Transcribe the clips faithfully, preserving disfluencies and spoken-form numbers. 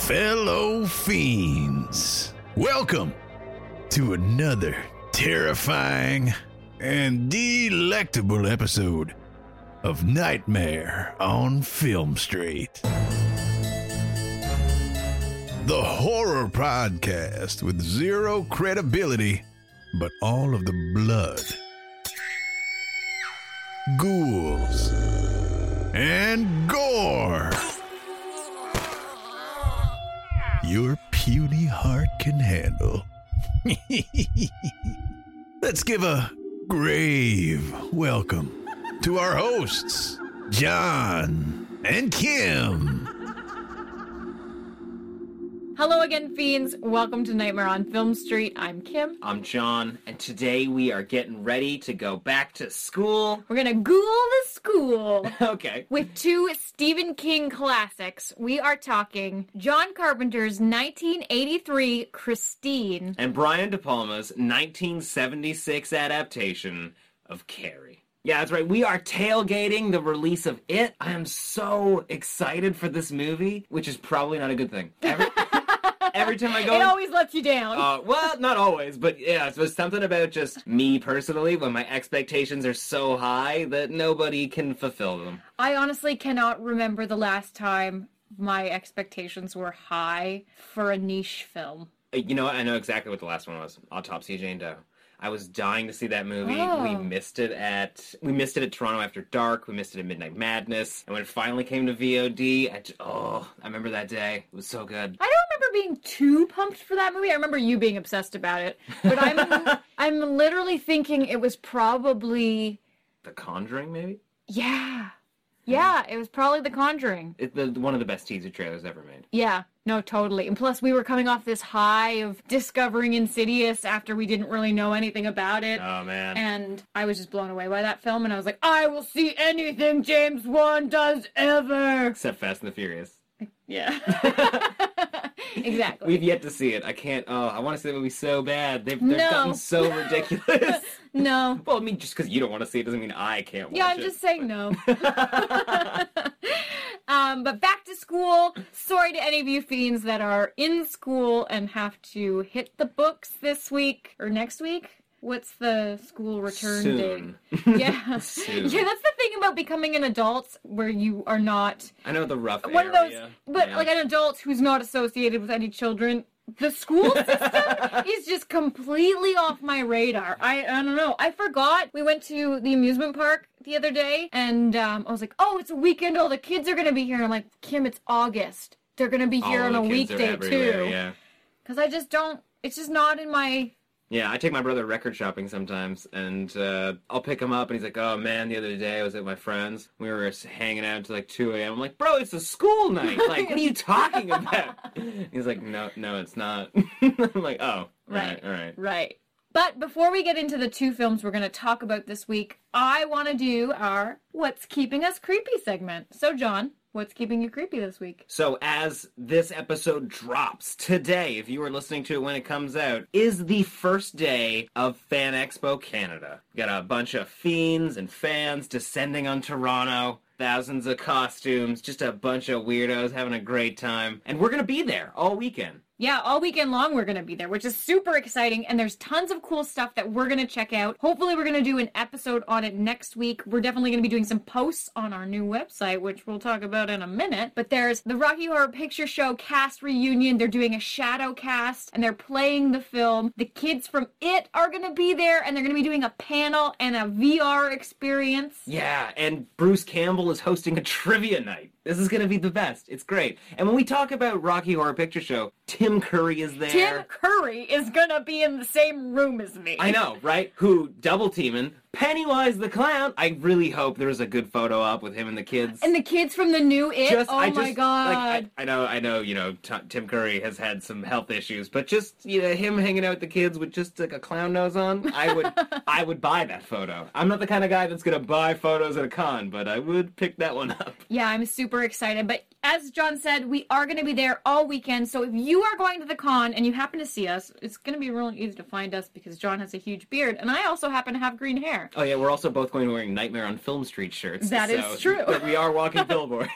fellow fiends. Welcome to another terrifying and delectable episode of Nightmare on Film Street. The horror podcast with zero credibility, but all of the blood, ghouls, and gore your puny heart can handle. Let's give a grave welcome to our hosts, John and Kim. Hello again, fiends. Welcome to Nightmare on Film Street. I'm Kim. I'm John, and today we are getting ready to go back to school. We're gonna ghoul the school. Okay. With two Stephen King classics. We are talking John Carpenter's nineteen eighty-three Christine. And Brian De Palma's nineteen seventy-six adaptation of Carrie. Yeah, that's right. We are tailgating the release of It. I am so excited for this movie, which is probably not a good thing. Every, every time I go... It always lets you down. Uh, well, not always, but yeah, it's something about just me personally, when my expectations are so high that nobody can fulfill them. I honestly cannot remember the last time my expectations were high for a niche film. You know what? I know exactly what the last one was. Autopsy of Jane Doe. I was dying to see that movie. Oh. We missed it at we missed it at Toronto After Dark. We missed it at Midnight Madness. And when it finally came to V O D, I, oh, I remember that day. It was so good. I don't remember being too pumped for that movie. I remember you being obsessed about it. But I'm I'm literally thinking it was probably... The Conjuring, maybe? Yeah. Yeah, it was probably The Conjuring. It's the, one of the best teaser trailers ever made. Yeah, no, totally. And plus, we were coming off this high of discovering Insidious after we didn't really know anything about it. Oh, man. And I was just blown away by that film, and I was like, I will see anything James Wan does ever! Except Fast and the Furious. Yeah. Exactly. We've yet to see it. I can't, oh, I want to see the movie so bad. They've, they've No. gotten so ridiculous. No. Well, I mean, just because you don't want to see it doesn't mean I can't watch it. Yeah, I'm just saying no. um, but back to school. Sorry to any of you fiends that are in school and have to hit the books this week or next week. What's the school return Soon. date? Yeah. Soon. Yeah, that's the thing about becoming an adult where you are not I know the rough one area. of those, but Yeah. like an adult who's not associated with any children. The school system is just completely off my radar. I I don't know. I forgot. We went to the amusement park the other day, and um, I was like, oh, it's a weekend. All the kids are going to be here. And I'm like, Kim, it's August. They're going to be here All on the a kids are weekday, everywhere, too. Yeah. Because I just don't, it's just not in my... Yeah, I take my brother record shopping sometimes, and uh, I'll pick him up, and he's like, oh, man, the other day I was at my friend's. We were hanging out until like two a.m. I'm like, bro, it's a school night. Like, what are you talking about? He's like, no, no, it's not. I'm like, oh, Right, all right. right. But before we get into the two films we're going to talk about this week, I want to do our What's Keeping Us Creepy segment. So, John, what's keeping you creepy this week? So as this episode drops today, if you are listening to it when it comes out, is the first day of Fan Expo Canada. Got a bunch of fiends and fans descending on Toronto. Thousands of costumes, just a bunch of weirdos having a great time. And we're going to be there all weekend. Yeah, all weekend long we're going to be there, which is super exciting, and there's tons of cool stuff that we're going to check out. Hopefully we're going to do an episode on it next week. We're definitely going to be doing some posts on our new website, which we'll talk about in a minute. But there's the Rocky Horror Picture Show cast reunion. They're doing a shadow cast, and they're playing the film. The kids from It are going to be there, and they're going to be doing a panel and a V R experience. Yeah, and Bruce Campbell is hosting a trivia night. This is going to be the best. It's great. And when we talk about Rocky Horror Picture Show, Tim Curry is there. Tim Curry is going to be in the same room as me. I know, right? Who double teaming Pennywise the Clown. I really hope there's a good photo op with him and the kids. And the kids from the new It. Just, oh I my just, god. Like, I, I know, I know. You know, T- Tim Curry has had some health issues, but just you know, him hanging out with the kids with just like a clown nose on, I would, I would buy that photo. I'm not the kind of guy that's gonna buy photos at a con, but I would pick that one up. Yeah, I'm super excited. But as John said, we are going to be there all weekend. So if you are going to the con and you happen to see us, it's going to be really easy to find us because John has a huge beard, and I also happen to have green hair. Oh yeah, we're also both going to wearing Nightmare on Film Street shirts. That so, is true. But we are walking billboards.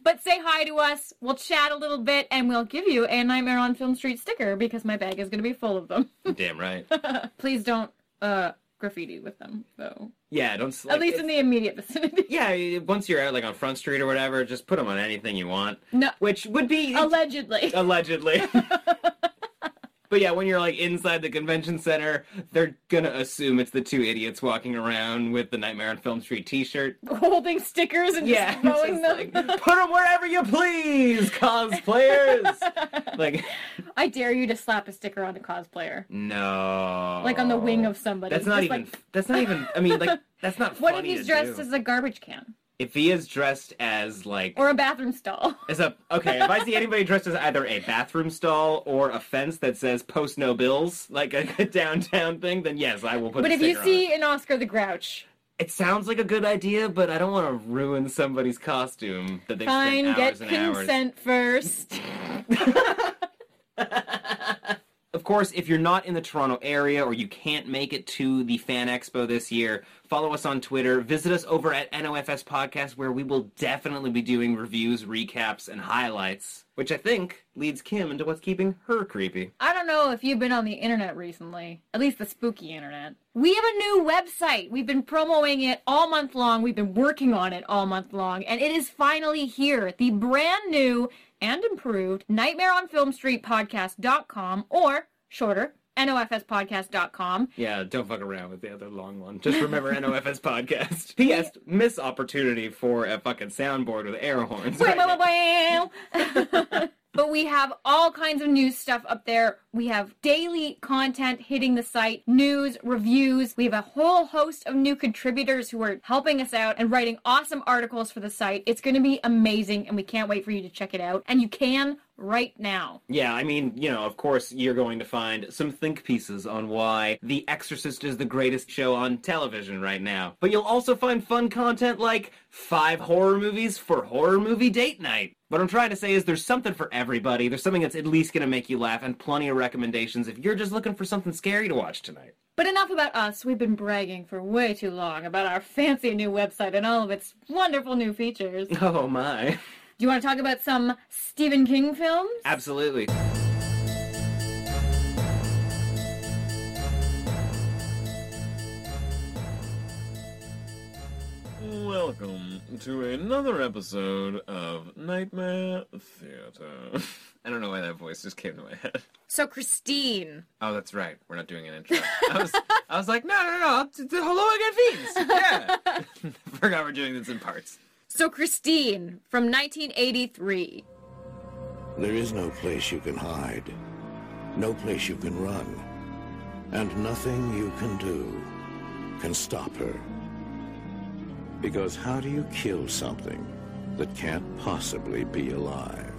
But say hi to us, we'll chat a little bit, and we'll give you a Nightmare on Film Street sticker because my bag is going to be full of them. Damn right. Please don't uh, graffiti with them, though. Yeah, don't... Like, At least in the immediate vicinity. Yeah, once you're out, like, on Front Street or whatever, just put them on anything you want. No. Which would be... Allegedly. Allegedly. But yeah, when you're, like, inside the convention center, they're gonna assume it's the two idiots walking around with the Nightmare on Film Street t-shirt. Holding stickers and Yeah, just throwing just them. like, put them wherever you please, cosplayers! Like... I dare you to slap a sticker on a cosplayer. No. Like on the wing of somebody. That's not Just even... like- That's not even... I mean, like, that's not What funny if he's to dressed do. as a garbage can? If he is dressed as, like... Or a bathroom stall? As a... Okay, if I see anybody dressed as either a bathroom stall or a fence that says post no bills, like a, a downtown thing, then yes, I will put But a if you sticker see on it. an Oscar the Grouch, It sounds like a good idea, but I don't want to ruin somebody's costume that they've fine, spent hours get and hours. consent first. Of course, if you're not in the Toronto area or you can't make it to the Fan Expo this year, follow us on Twitter. Visit us over at N O F S Podcast, where we will definitely be doing reviews, recaps, and highlights, which I think leads Kim into what's keeping her creepy. I don't know if you've been on the internet recently, at least the spooky internet. We have a new website. We've been promoting it all month long. We've been working on it all month long, and it is finally here. The brand new and improved Nightmare on Film Street podcast dot com, or shorter, N O F S podcast dot com. Yeah, don't fuck around with the other long one. Just remember N O F S Podcast. P S. Miss opportunity for a fucking soundboard with air horns. Wow, right wow, now. wow, wow. But we have all kinds of news stuff up there. We have daily content hitting the site, news, reviews. We have a whole host of new contributors who are helping us out and writing awesome articles for the site. It's going to be amazing, and we can't wait for you to check it out. And you can right now. Yeah, I mean, you know, of course, you're going to find some think pieces on why The Exorcist is the greatest show on television right now. But you'll also find fun content like five horror movies for horror movie date night. What I'm trying to say is there's something for everybody. There's something that's at least going to make you laugh, and plenty of recommendations if you're just looking for something scary to watch tonight. But enough about us. We've been bragging for way too long about our fancy new website and all of its wonderful new features. Do Oh my. you want to talk about some Stephen King films? Absolutely. Welcome to another episode of Nightmare Theater. I don't know why that voice just came to my head. So, Christine. Oh, that's right. We're not doing an intro. I was, I was like, no, no, no. t- t- Hello again, fiends. Yeah. Forgot we're doing this in parts. So, Christine, from nineteen eighty-three. There is no place you can hide, no place you can run, and nothing you can do can stop her. Because how do you kill something that can't possibly be alive?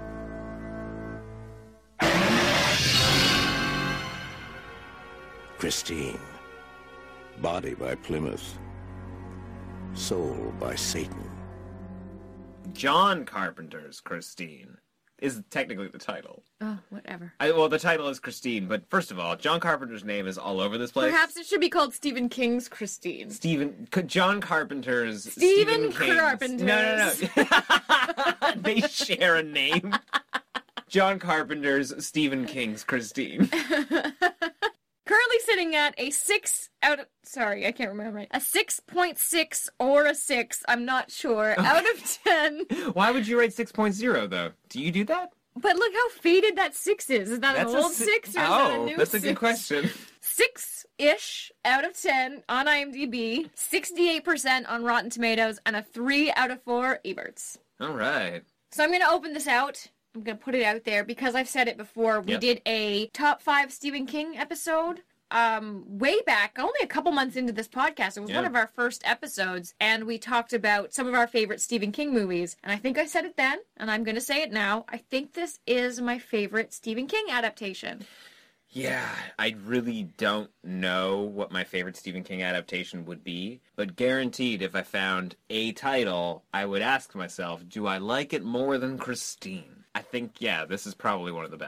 Christine. Body by Plymouth. Soul by Satan. John Carpenter's Christine is technically the title. Oh, whatever. I, well, the title is Christine, but first of all, John Carpenter's name is all over this place. Perhaps it should be called Stephen King's Christine. Stephen, C- John Carpenter's Stephen King's- Carpenter's. No, no, no. They share a name. John Carpenter's Stephen King's Christine. Currently sitting at a six out of, sorry, I can't remember right. A six point six or a six, I'm not sure, out of ten. Why would you rate six point oh, though? Do you do that? But look how faded that six is. Is that That's an a old si- six or is oh, that a new that's six? a good question. Six-ish out of ten on IMDb, sixty-eight percent on Rotten Tomatoes, and a three out of four Eberts. All right. So I'm going to open this out. I'm going to put it out there because I've said it before. We Yep. did a top five Stephen King episode um, way back, only a couple months into this podcast. It was Yeah. one of our first episodes, and we talked about some of our favorite Stephen King movies. And I think I said it then, and I'm going to say it now. I think this is my favorite Stephen King adaptation. Yeah, I really don't know what my favorite Stephen King adaptation would be, but guaranteed if I found a title, I would ask myself, do I like it more than Christine? I think, yeah, this is probably one of the best.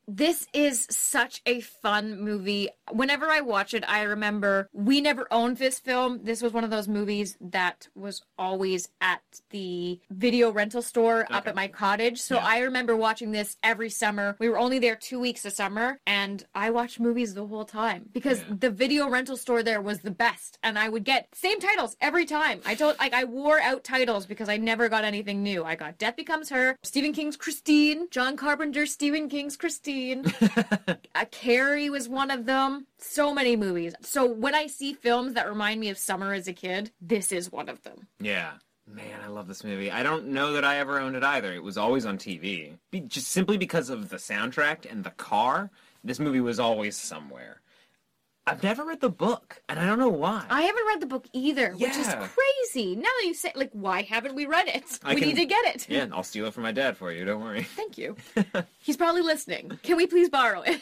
This is such a fun movie. Whenever I watch it, I remember we never owned this film. This was one of those movies that was always at the video rental store up Okay. at my cottage. So Yeah. I remember watching this every summer. We were only there two weeks a summer, and I watched movies the whole time because Yeah. the video rental store there was the best. And I would get same titles every time. I told, like, I wore out titles because I never got anything new. I got Death Becomes Her, Stephen King's Christine, John Carpenter's Stephen King's Christine. uh, Carrie was one of them. So many movies. So when I see films that remind me of summer as a kid, this is one of them. Yeah. Man, I love this movie. I don't know that I ever owned it either. It was always on T V. Be- just simply because of the soundtrack and the car, this movie was always somewhere. I've never read the book, and I don't know why. I haven't read the book either, which is Yeah. crazy. Now that you say, like, why haven't we read it? I we can- need to get it. Yeah, I'll steal it from my dad for you. Don't worry. Thank you. He's probably listening. Can we please borrow it?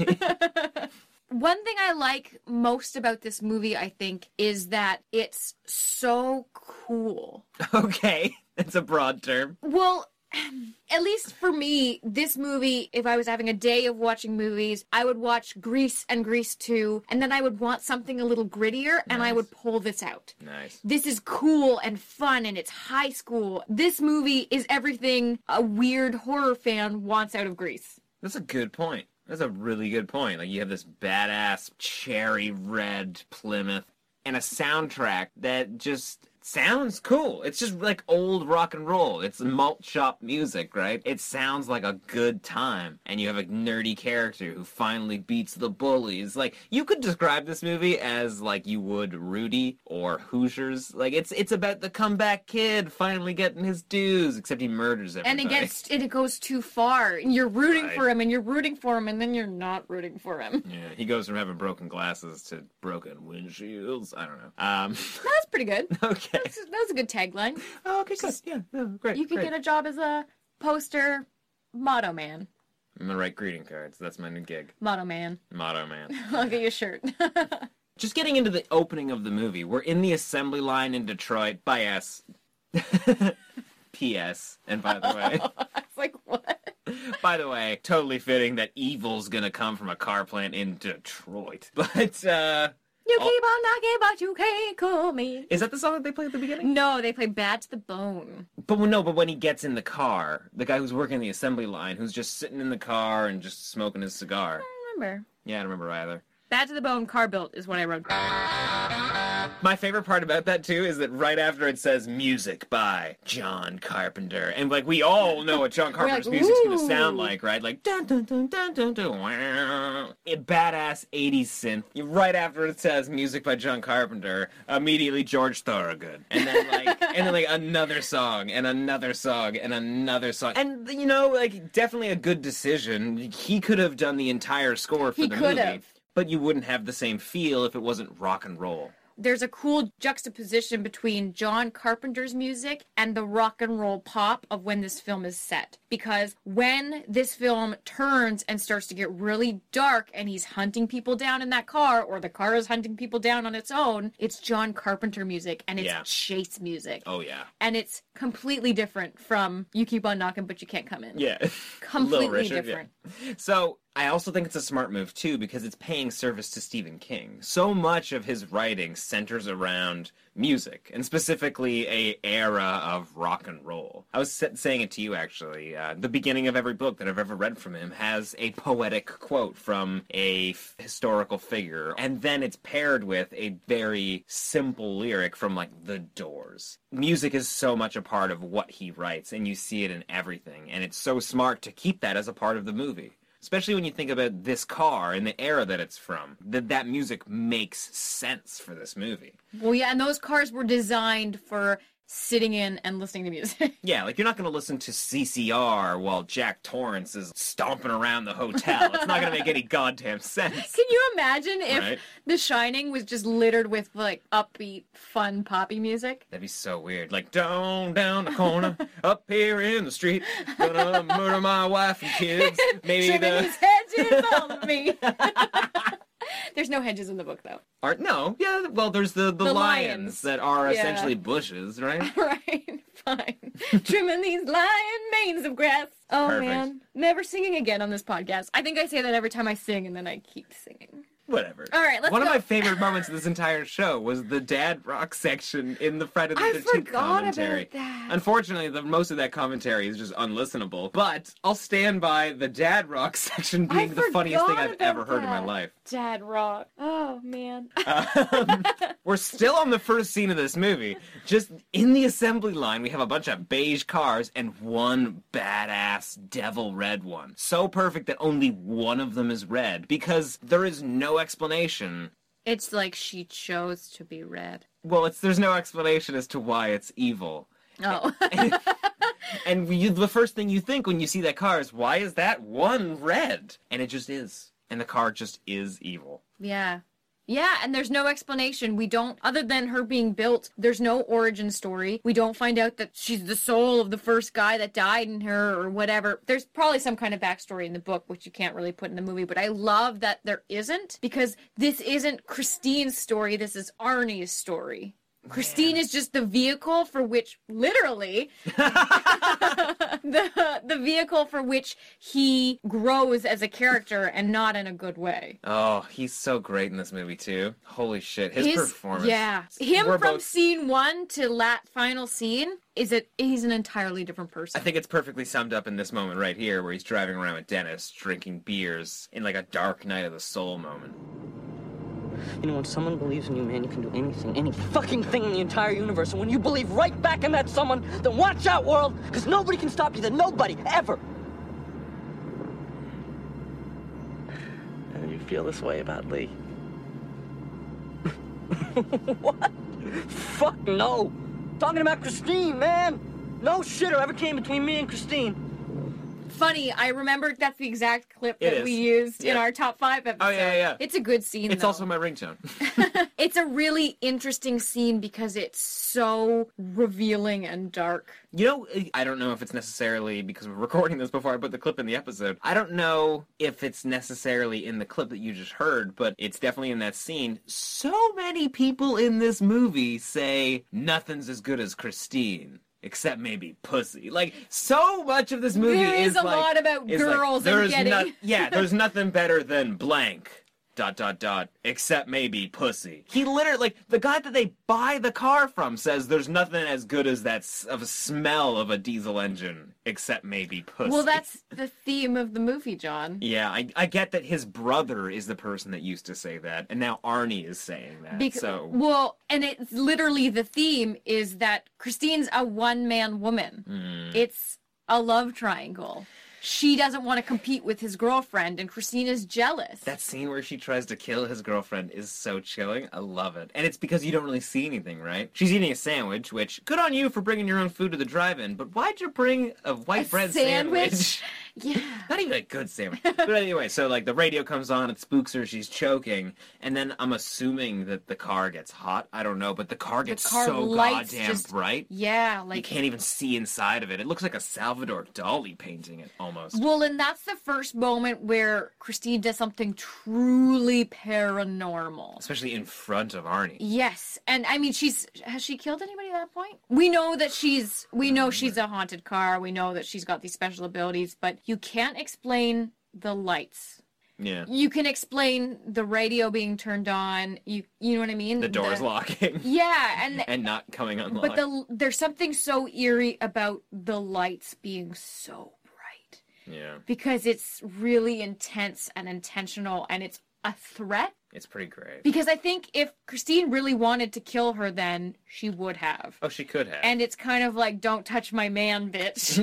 One thing I like most about this movie, I think, is that it's so cool. Okay, it's a broad term. Well, at least for me, this movie, if I was having a day of watching movies, I would watch Grease and Grease two, and then I would want something a little grittier, and I Nice. would pull this out. Nice. This is cool and fun, and it's high school. This movie is everything a weird horror fan wants out of Grease. That's a good point. That's a really good point. Like, you have this badass cherry red Plymouth and a soundtrack that just sounds cool. It's just like old rock and roll. It's malt shop music, right? It sounds like a good time. And you have a nerdy character who finally beats the bullies. Like, you could describe this movie as like you would Rudy or Hoosiers. Like, it's it's about the comeback kid finally getting his dues, except he murders everybody. And it gets and it goes too far. And you're rooting Right. for him, and you're rooting for him, and then you're not rooting for him. Yeah, he goes from having broken glasses to broken windshields. I don't know. Um, That's pretty good. okay. That's, that was a good tagline. Oh, okay, good. Yeah, no, great. You could great. get a job as a poster motto man. I'm gonna write greeting cards. That's my new gig. Motto man. Motto man. I'll get you a shirt. Just getting into the opening of the movie. We're in the assembly line in Detroit. By S. P S. And by the way, I was like, what? by the way, totally fitting that evil's gonna come from a car plant in Detroit. But, uh... You Oh. keep on knocking, but you can't call me. is that the song that they play at the beginning? No, they play Bad to the Bone. But when- no, but when he gets in the car, the guy who's working the assembly line, who's just sitting in the car and just smoking his cigar. I don't remember. Yeah, I don't remember either. Bad to the Bone, Car Built is what I wrote. My favorite part about that, too, is that right after it says music by John Carpenter. And, like, we all know what John Carpenter's like, music's going to "Ooh." sound like, right? Like, dun dun dun dun dun dun, wow. A badass eighties synth. Right after it says music by John Carpenter, immediately George Thorogood. And then, like, and then, like, another song, and another song, and another song. And, you know, like, definitely a good decision. He could have done the entire score for He the could movie. have. But you wouldn't have the same feel if it wasn't rock and roll. There's a cool juxtaposition between John Carpenter's music and the rock and roll pop of when this film is set. Because when this film turns and starts to get really dark and he's hunting people down in that car, or the car is hunting people down on its own, it's John Carpenter music and it's Yeah. chase music. Oh, yeah. And it's completely different from You Keep On Knocking But You Can't Come In. Yeah. Completely Little Richard, different. yeah. So, I also think it's a smart move, too, because it's paying service to Stephen King. So much of his writing centers around music, and specifically a era of rock and roll. I was sa- saying it to you, actually. Uh, the beginning of every book that I've ever read from him has a poetic quote from a f- historical figure, and then it's paired with a very simple lyric from, like, The Doors. Music is so much a part of what he writes, and you see it in everything, and it's so smart to keep that as a part of the movie. Especially when you think about this car and the era that it's from. That that music makes sense for this movie. Well, yeah, and those cars were designed for sitting in and listening to music. Yeah, like you're not going to listen to C C R while Jack Torrance is stomping around the hotel. It's not going to make any goddamn sense. Can you imagine if Right? The Shining was just littered with, like, upbeat, fun, poppy music? That'd be so weird. Like, down, down the corner, up here in the street, gonna murder my wife and kids. Maybe Trimming the... his hedges all of me. There's no hedges in the book, though. Art, no, yeah, well, there's the, the, The lions, lions. that are Yeah. essentially bushes, right? Right, fine. Trimming these lion manes of grass. Oh, Perfect. man. Never singing again on this podcast. I think I say that every time I sing, and then I keep singing. Whatever. All right, let's One go. of my favorite moments of this entire show was the dad rock section in the Friday the I thirteenth forgot commentary. about that. Unfortunately, the, most of that commentary is just unlistenable, but I'll stand by the dad rock section I being the funniest thing forgot I've ever about heard in my that. life. Dad rock. Oh, man. Um, we're still on the first scene of this movie. Just in the assembly line, we have a bunch of beige cars and one badass devil red one. So perfect that only one of them is red, because there is no explanation. It's like she chose to be red. Well, it's there's no explanation as to why it's evil. Oh. And you, the first thing you think when you see that car is, why is that one red? And it just is. And the car just is evil. Yeah. Yeah, and there's no explanation. We don't, other than her being built, there's no origin story. We don't find out that she's the soul of the first guy that died in her or whatever. There's probably some kind of backstory in the book, which you can't really put in the movie, but I love that there isn't, because this isn't Christine's story, this is Arnie's story. Christine is just the vehicle for which, literally, the the vehicle for which he grows as a character, and not in a good way. Oh, he's so great in this movie, too. Holy shit. His, performance. Yeah. Him We're from both- scene one to that final scene, is it? He's an entirely different person. I think it's perfectly summed up in this moment right here, where he's driving around with Dennis, drinking beers, in like a dark night of the soul moment. You know, when someone believes in you, man, you can do anything, any fucking thing in the entire universe. And when you believe right back in that someone, then watch out, world, because nobody can stop you. Then nobody, ever. And you feel this way about Lee? What? Fuck no. Talking about Christine, man. No shitter ever came between me and Christine. Funny, I remember that's the exact clip It that is. we used in Yeah. our top five episode. Oh, yeah, yeah. It's a good scene, It's though. also my ringtone. It's a really interesting scene because it's so revealing and dark. You know, I don't know if it's necessarily because we're recording this before I put the clip in the episode. I don't know if it's necessarily in the clip that you just heard, but it's definitely in that scene. So many people in this movie say nothing's as good as Christine. Except maybe pussy. Like, so much of this movie There is is a like, lot about is like, girls and there's getting- no- yeah, there's nothing better than blank. Dot, dot, dot. Except maybe pussy. He literally, like, the guy that they buy the car from says there's nothing as good as that s- of a smell of a diesel engine. Except maybe pussy. Well, that's the theme of the movie, John. Yeah, I, I get that his brother is the person that used to say that, and now Arnie is saying that. Bec- so Well, and it's literally the theme is that Christine's a one-man woman. Hmm. It's a love triangle. She doesn't want to compete with his girlfriend, and Christine is jealous. that scene where she tries to kill his girlfriend is so chilling. I love it. And it's because you don't really see anything, right? She's eating a sandwich, which, good on you for bringing your own food to the drive-in, but why'd you bring a white A bread sandwich? sandwich? Yeah. Not even a good sandwich. But anyway, so like the radio comes on, it spooks her, she's choking, and then I'm assuming that the car gets hot. I don't know, but the car gets car so lights goddamn just- bright. Yeah, You like can't even see inside of it. It looks like a Salvador Dali painting it, almost. Well, and that's the first moment where Christine does something truly paranormal. Especially in front of Arnie. Yes, and I mean, she's has she killed anybody at that point? We know that she's we know she's a haunted car. We know that she's got these special abilities, but you can't explain the lights. Yeah. You can explain the radio being turned on. You you know what I mean? The door's locking. Yeah, and and not coming unlocked. but the there's something so eerie about the lights being so bright. Yeah, Because it's really intense and intentional, and it's a threat. it's pretty great. Because I think if Christine really wanted to kill her, then she would have. Oh, she could have. And it's kind of like, don't touch my man, bitch.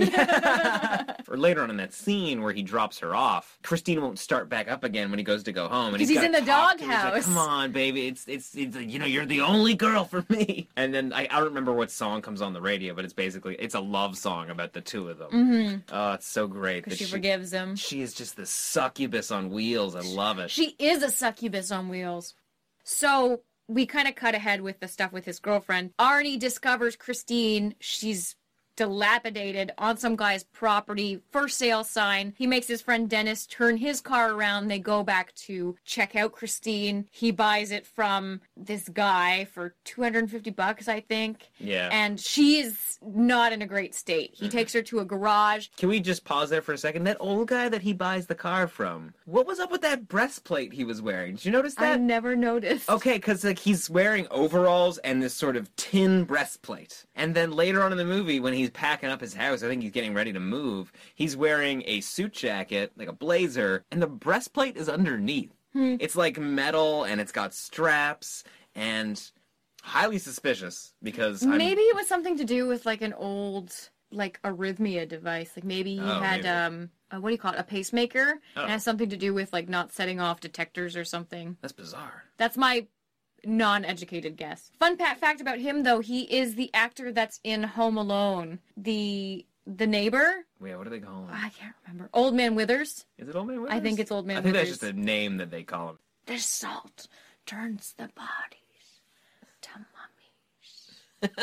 Or later on in that scene where he drops her off, Christine won't start back up again when he goes to go home. And 'Cause he's, he's in gotta the talk to her. He's like, doghouse. Come on, baby. It's, it's, it's, you know, you're the only girl for me. And then I, I don't remember what song comes on the radio, but it's basically, it's a love song about the two of them. Mm-hmm. Oh, it's so great. Because that she forgives him. She is just this succubus on wheels. I love it. She is a succubus on wheels. So we kind of cut ahead with the stuff with his girlfriend. Arnie discovers Christine. She's dilapidated on some guy's property, for sale sign. He makes his friend Dennis turn his car around. They go back to check out Christine. He buys it from this guy for two hundred fifty bucks, I think. Yeah. And she's not in a great state. He takes her to a garage. Can we just pause there for a second? That old guy that he buys the car from, what was up with that breastplate he was wearing? Did you notice I that? never noticed. Okay, because like he's wearing overalls and this sort of tin breastplate. And then later on in the movie, when he's packing up his house, I think he's getting ready to move, he's wearing a suit jacket, like a blazer, and the breastplate is underneath. Hmm. It's like metal, and it's got straps, and highly suspicious, because I'm... Maybe it was something to do with like an old, like arrhythmia device. Like maybe he Oh, had, maybe. um, uh, what do you call it, a pacemaker? Oh. And it has something to do with like not setting off detectors or something. That's bizarre. That's my non-educated guess. Fun pa- fact about him, though, he is the actor that's in Home Alone. The the neighbor? Wait, what do they call him? I can't remember. Old Man Withers? Is it Old Man Withers? I think it's Old Man I think Withers. that's just a name that they call him. The salt turns the bodies to mummies.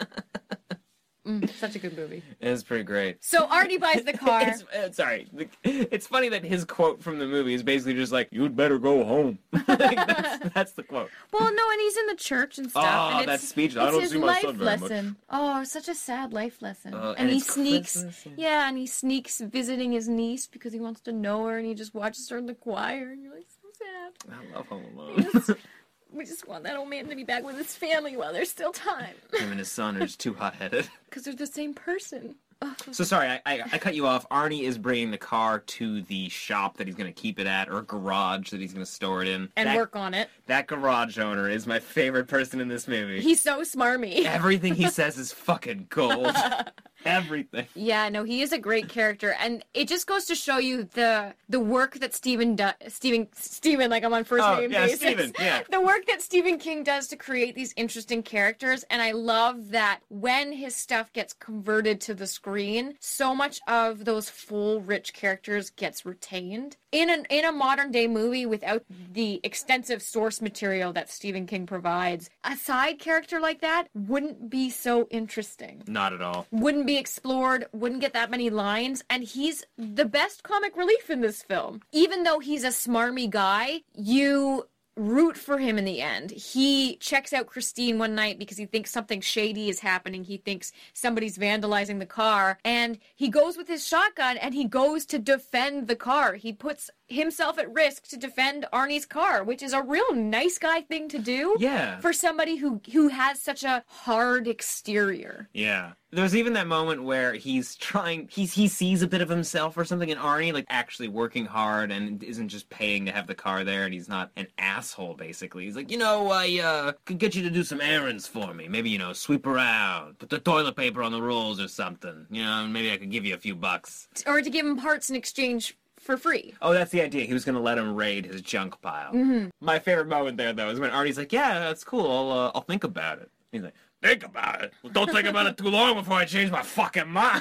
mm, such a good movie. It's pretty great. So Artie buys the car. It's, uh, sorry. The- It's funny that his quote from the movie is basically just like, "You'd better go home." Like, that's, that's the quote. Well, no, and he's in the church and stuff. Oh, and that it's, speech. It's I don't his see my life son very much. lesson. Oh, such a sad life lesson. Uh, and, and he it's sneaks. Christmas, Yeah. yeah. and he sneaks visiting his niece because he wants to know her, and he just watches her in the choir, and you're like, so sad. I love Home We Alone. just, we just want that old man to be back with his family while there's still time. Him and his son are just too hot-headed. Because they're the same person. Oh, So sorry, I, I, I cut you off. Arnie is bringing the car to the shop that he's going to keep it at, or garage that he's going to store it in. and that, work on it. That garage owner is my favorite person in this movie. He's so smarmy. Everything he says is fucking gold. Everything. Yeah, no, he is a great character, and it just goes to show you the the work that Stephen does. Stephen, Stephen, like I'm on first Oh, name yeah, basis. Stephen, yeah. The work that Stephen King does to create these interesting characters, and I love that when his stuff gets converted to the screen, so much of those full, rich characters gets retained. In an in a modern day movie without the extensive source material that Stephen King provides, a side character like that wouldn't be so interesting. Not at all. Wouldn't be explored, wouldn't get that many lines, and he's the best comic relief in this film. Even though he's a smarmy guy, you root for him in the end. He checks out Christine one night because he thinks something shady is happening. He thinks somebody's vandalizing the car, and he goes with his shotgun and he goes to defend the car. He puts himself at risk to defend Arnie's car, which is a real nice guy thing to do. Yeah. For somebody who who has such a hard exterior. Yeah. There's even that moment where he's trying, he's, he sees a bit of himself or something in Arnie, like actually working hard and isn't just paying to have the car there, and he's not an asshole, basically. He's like, you know, I uh, could get you to do some errands for me. Maybe, you know, sweep around, put the toilet paper on the rolls or something. You know, maybe I could give you a few bucks. Or to give him parts in exchange for free. Oh, that's the idea. He was going to let him raid his junk pile. Mm-hmm. My favorite moment there, though, is when Arnie's like, yeah, that's cool. I'll, uh, I'll think about it. He's like, think about it? Well, don't think about it too long before I change my fucking mind.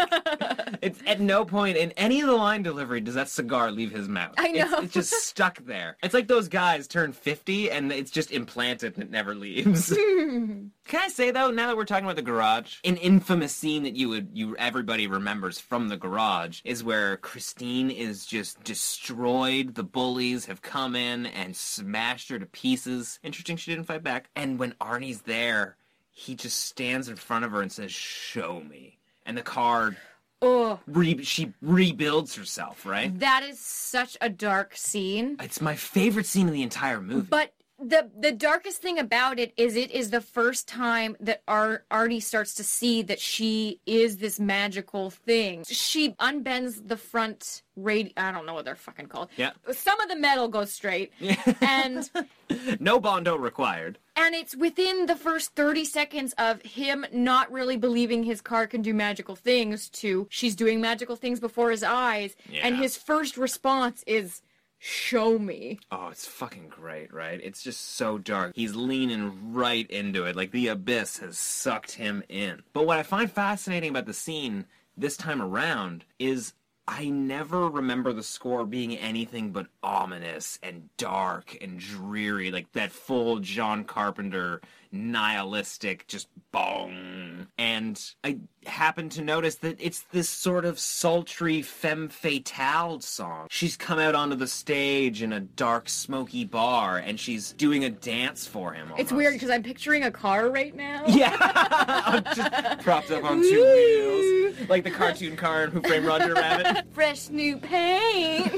It's at no point in any of the line delivery does that cigar leave his mouth. I know. It's, it's just stuck there. It's like those guys turn fifty and it's just implanted and it never leaves. Can I say, though, now that we're talking about the garage, an infamous scene that you would you everybody remembers from the garage is where Christine is just destroyed. The bullies have come in and smashed her to pieces. Interesting she didn't fight back. And when Arnie's there, he just stands in front of her and says, "Show me." And the car, Oh, re- she rebuilds herself, right? that is such a dark scene. It's my favorite scene in the entire movie. But the the darkest thing about it is it is the first time that Ar- Artie starts to see that she is this magical thing. She unbends the front radi- I don't know what they're fucking called. Yeah. Some of the metal goes straight. and No Bondo required. and it's within the first thirty seconds of him not really believing his car can do magical things to she's doing magical things before his eyes. And Yeah. his first response is, "Show me." Oh, it's fucking great, right? It's just so dark. He's leaning right into it, like the abyss has sucked him in. But what I find fascinating about the scene this time around is I never remember the score being anything but ominous and dark and dreary, like that full John Carpenter nihilistic, just boom. and I happened to notice that it's this sort of sultry femme fatale song. She's come out onto the stage in a dark, smoky bar, and she's doing a dance for him. Almost. It's weird because I'm picturing a car right now. Yeah, just propped up on two wheels, like the cartoon car in Who Framed Roger Rabbit. Fresh new paint.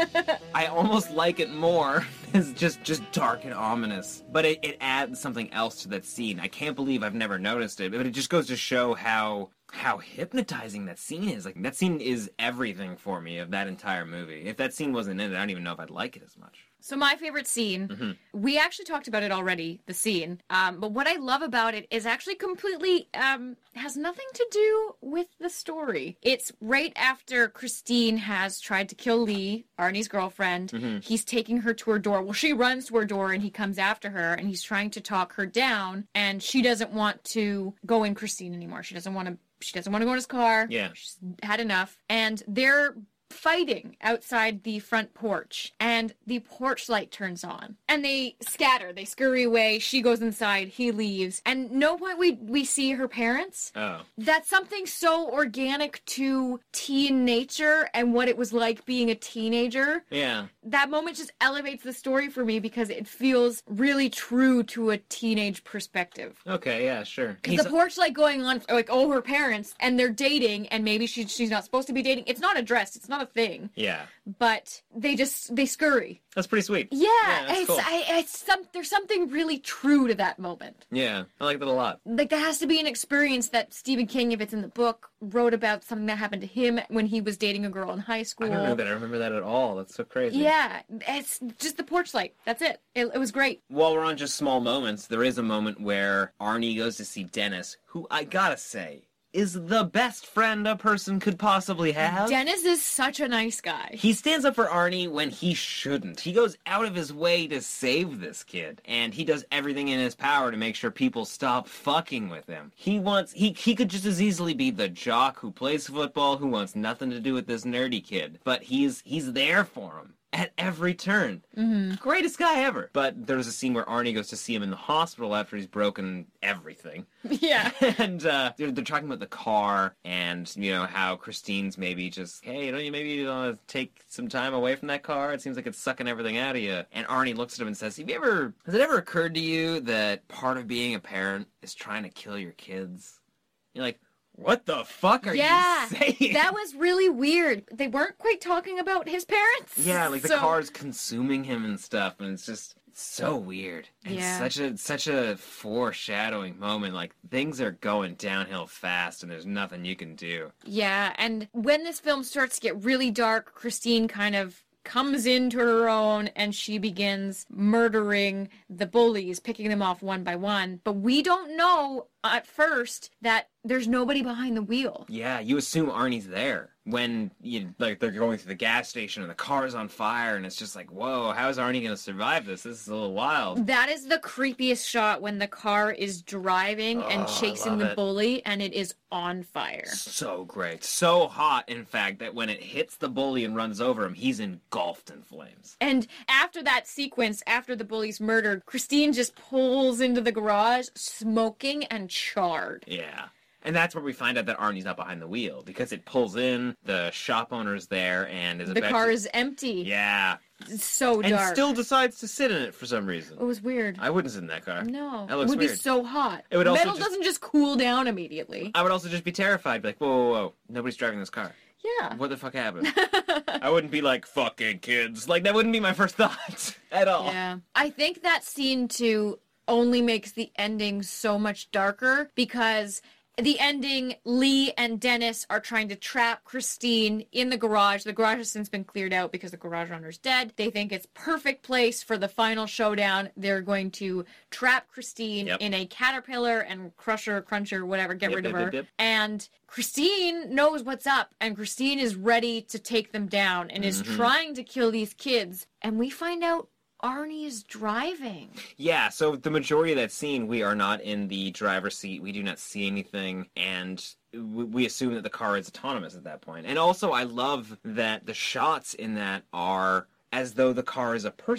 I almost like it more. It's just just dark and ominous, but it, it adds something else to that scene. I can't believe I've never noticed it, but it just goes to show how how hypnotizing that scene is. Like, that scene is everything for me of that entire movie. If that scene wasn't in it, I don't even know if I'd like it as much. So my favorite scene, Mm-hmm. we actually talked about it already, the scene, um, but what I love about it is actually completely, um, has nothing to do with the story. It's right after Christine has tried to kill Lee, Arnie's girlfriend. Mm-hmm. He's taking her to her door. Well, she runs to her door and he comes after her and he's trying to talk her down, and she doesn't want to go in Christine anymore. She doesn't want to, she doesn't want to go in his car. Yeah. She's had enough. And they're fighting outside the front porch, and the porch light turns on and they scatter, they scurry away. She goes inside, he leaves, and no point we we see her parents. Oh. That's something so organic to teen nature and what it was like being a teenager. Yeah. That moment just elevates the story for me because it feels really true to a teenage perspective. Okay, yeah, sure. Because the porch light going on, like, oh, her parents, and they're dating, and maybe she, she's not supposed to be dating. It's not addressed. It's not a thing. Yeah. But they just, they scurry. That's pretty sweet. Yeah, that's it's, cool. I, it's some, there's something really true to that moment. Yeah, I like that a lot. Like, that has to be an experience that Stephen King, if it's in the book, wrote about something that happened to him when he was dating a girl in high school. I don't know that I remember that at all. That's so crazy. Yeah, it's just the porch light. That's it. It, it was great. While we're on just small moments, there is a moment where Arnie goes to see Dennis, who I gotta say is the best friend a person could possibly have. Dennis is such a nice guy. He stands up for Arnie when he shouldn't. He goes out of his way to save this kid, and he does everything in his power to make sure people stop fucking with him. He wants he he could just as easily be the jock who plays football, who wants nothing to do with this nerdy kid, but he's he's there for him at every turn. Mm-hmm. Greatest guy ever. But there's a scene where Arnie goes to see him in the hospital after he's broken everything. Yeah. And uh, they're, they're talking about the car and, you know, how Christine's maybe just, hey, don't you maybe want to take some time away from that car? It seems like it's sucking everything out of you. And Arnie looks at him and says, have you ever, has it ever occurred to you that part of being a parent is trying to kill your kids? You're like, what the fuck are yeah, you saying? That was really weird. They weren't quite talking about his parents. Yeah, like the so... car's consuming him and stuff, and it's just it's so weird. And Yeah. such a such a foreshadowing moment. Like, things are going downhill fast, and there's nothing you can do. Yeah, and when this film starts to get really dark, Christine kind of comes into her own and she begins murdering the bullies, picking them off one by one. But we don't know at first that there's nobody behind the wheel. Yeah, you assume Arnie's there when you like they're going through the gas station and the car's on fire, and it's just like, whoa, how is Arnie going to survive this? This is a little wild. That is the creepiest shot, when the car is driving and Oh, I chasing love the it. bully and it is on fire. So great. So hot, in fact, that when it hits the bully and runs over him, he's engulfed in flames. And after that sequence, after the bully's murdered, Christine just pulls into the garage, smoking and charred. Yeah. And that's where we find out that Arnie's not behind the wheel, because it pulls in, the shop owner's there, and is The about car to... is empty. Yeah. It's so And dark. still decides to sit in it for some reason. It was weird. I wouldn't sit in that car. No. That It looks would weird. be so hot. It would also Metal just- doesn't just cool down immediately. I would also just be terrified, be like, whoa, whoa, whoa, nobody's driving this car. Yeah. What the fuck happened? I wouldn't be like, fucking kids. Like, that wouldn't be my first thought at all. Yeah. I think that scene, too, only makes the ending so much darker, because the ending, Lee and Dennis are trying to trap Christine in the garage. The garage has since been cleared out because the garage owner's dead. They think it's perfect place for the final showdown. They're going to trap Christine Yep. in a caterpillar and crush her, crunch her, whatever, get Yep, rid of yep, her. yep, yep. And Christine knows what's up, and Christine is ready to take them down and is Mhm. trying to kill these kids. And we find out Arnie is driving. Yeah, so the majority of that scene, we are not in the driver's seat. We do not see anything, and we we assume that the car is autonomous at that point. And also, I love that the shots in that are as though the car is a person.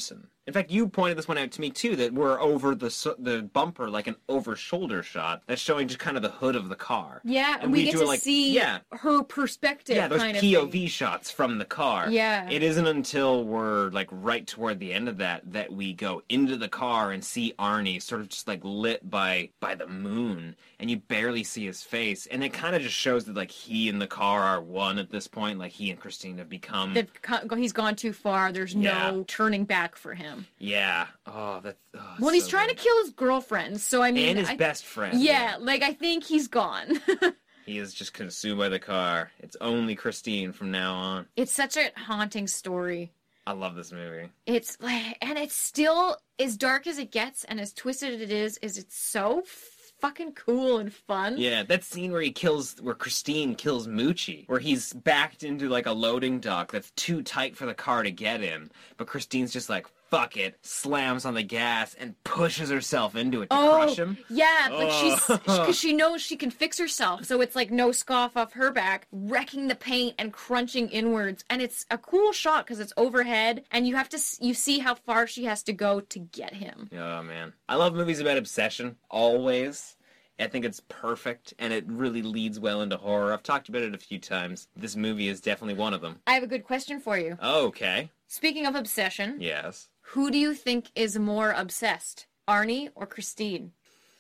In fact, you pointed this one out to me too, that we're over the s- the bumper like an over-shoulder shot that's showing just kind of the hood of the car. Yeah, and, we, get do to it, like, see yeah. her perspective. Yeah, those kind P O of V thing. shots from the car. Yeah. It isn't until we're like right toward the end of that that we go into the car and see Arnie sort of just like lit by by the moon, and you barely see his face, and it kind of just shows that like he and the car are one at this point. Like he and Christine have become. They've co- he's gone too far. There's Yeah. no turning back for him. Yeah. Oh, that's. Oh, Well, he's so trying good. to kill his girlfriend, so I mean, and his I- best friend. Yeah, like I think he's gone. He is just consumed by the car. It's only Christine from now on. It's such a haunting story. I love this movie. It's like, and it's still as dark as it gets, and as twisted as it is. Is it's so fucking cool and fun? Yeah, that scene where he kills, where Christine kills Moochie, where he's backed into like a loading dock that's too tight for the car to get in, but Christine's just like, fuck it, slams on the gas and pushes herself into it to Oh, crush him. yeah, like she's Oh. because she knows she can fix herself, so it's like no scoff off her back, wrecking the paint and crunching inwards, and it's a cool shot because it's overhead, and you have to s- you see how far she has to go to get him. Oh man, I love movies about obsession always. I think it's perfect, and it really leads well into horror. I've talked about it a few times. This movie is definitely one of them. I have a good question for you. Okay. Speaking of obsession, Yes. who do you think is more obsessed, Arnie or Christine?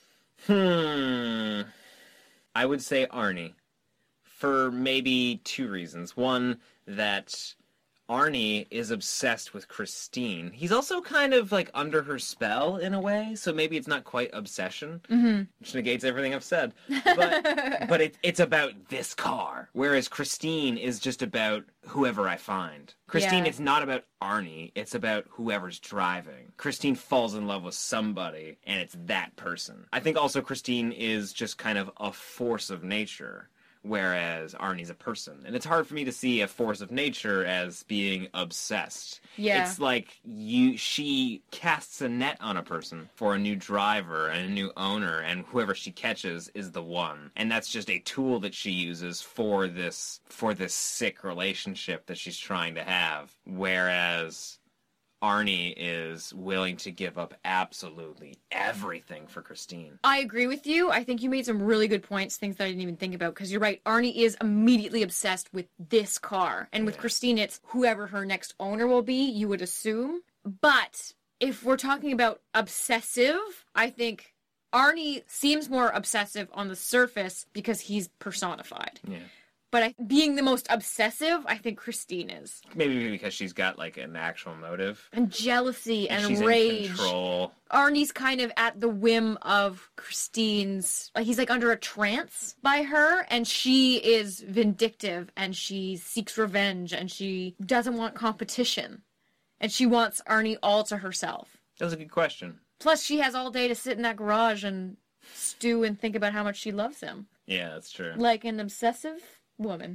Hmm. I would say Arnie. For maybe two reasons. One, that Arnie is obsessed with Christine. He's also kind of like under her spell in a way, so maybe it's not quite obsession, mm-hmm. which negates everything I've said. But but it, it's about this car, whereas Christine is just about whoever I find. Christine, Yeah. it's not about Arnie, it's about whoever's driving. Christine falls in love with somebody, and it's that person. I think also Christine is just kind of a force of nature, whereas Arnie's a person. And it's hard for me to see a force of nature as being obsessed. Yeah. It's like you she casts a net on a person for a new driver and a new owner, and whoever she catches is the one. And that's just a tool that she uses for this for this sick relationship that she's trying to have. Whereas Arnie is willing to give up absolutely everything for Christine. I agree with you. I think you made some really good points, things that I didn't even think about, because you're right. Arnie is immediately obsessed with this car. And with Yeah. Christine, it's whoever her next owner will be, you would assume. But if we're talking about obsessive, I think Arnie seems more obsessive on the surface because he's personified. Yeah. But I, being the most obsessive, I think Christine is. Maybe because she's got like an actual motive. And jealousy and, she's rage. in control. Arnie's kind of at the whim of Christine's, like he's like under a trance by her, and she is vindictive and she seeks revenge and she doesn't want competition. And she wants Arnie all to herself. That was a good question. Plus she has all day to sit in that garage and stew and think about how much she loves him. Yeah, that's true. Like an obsessive woman.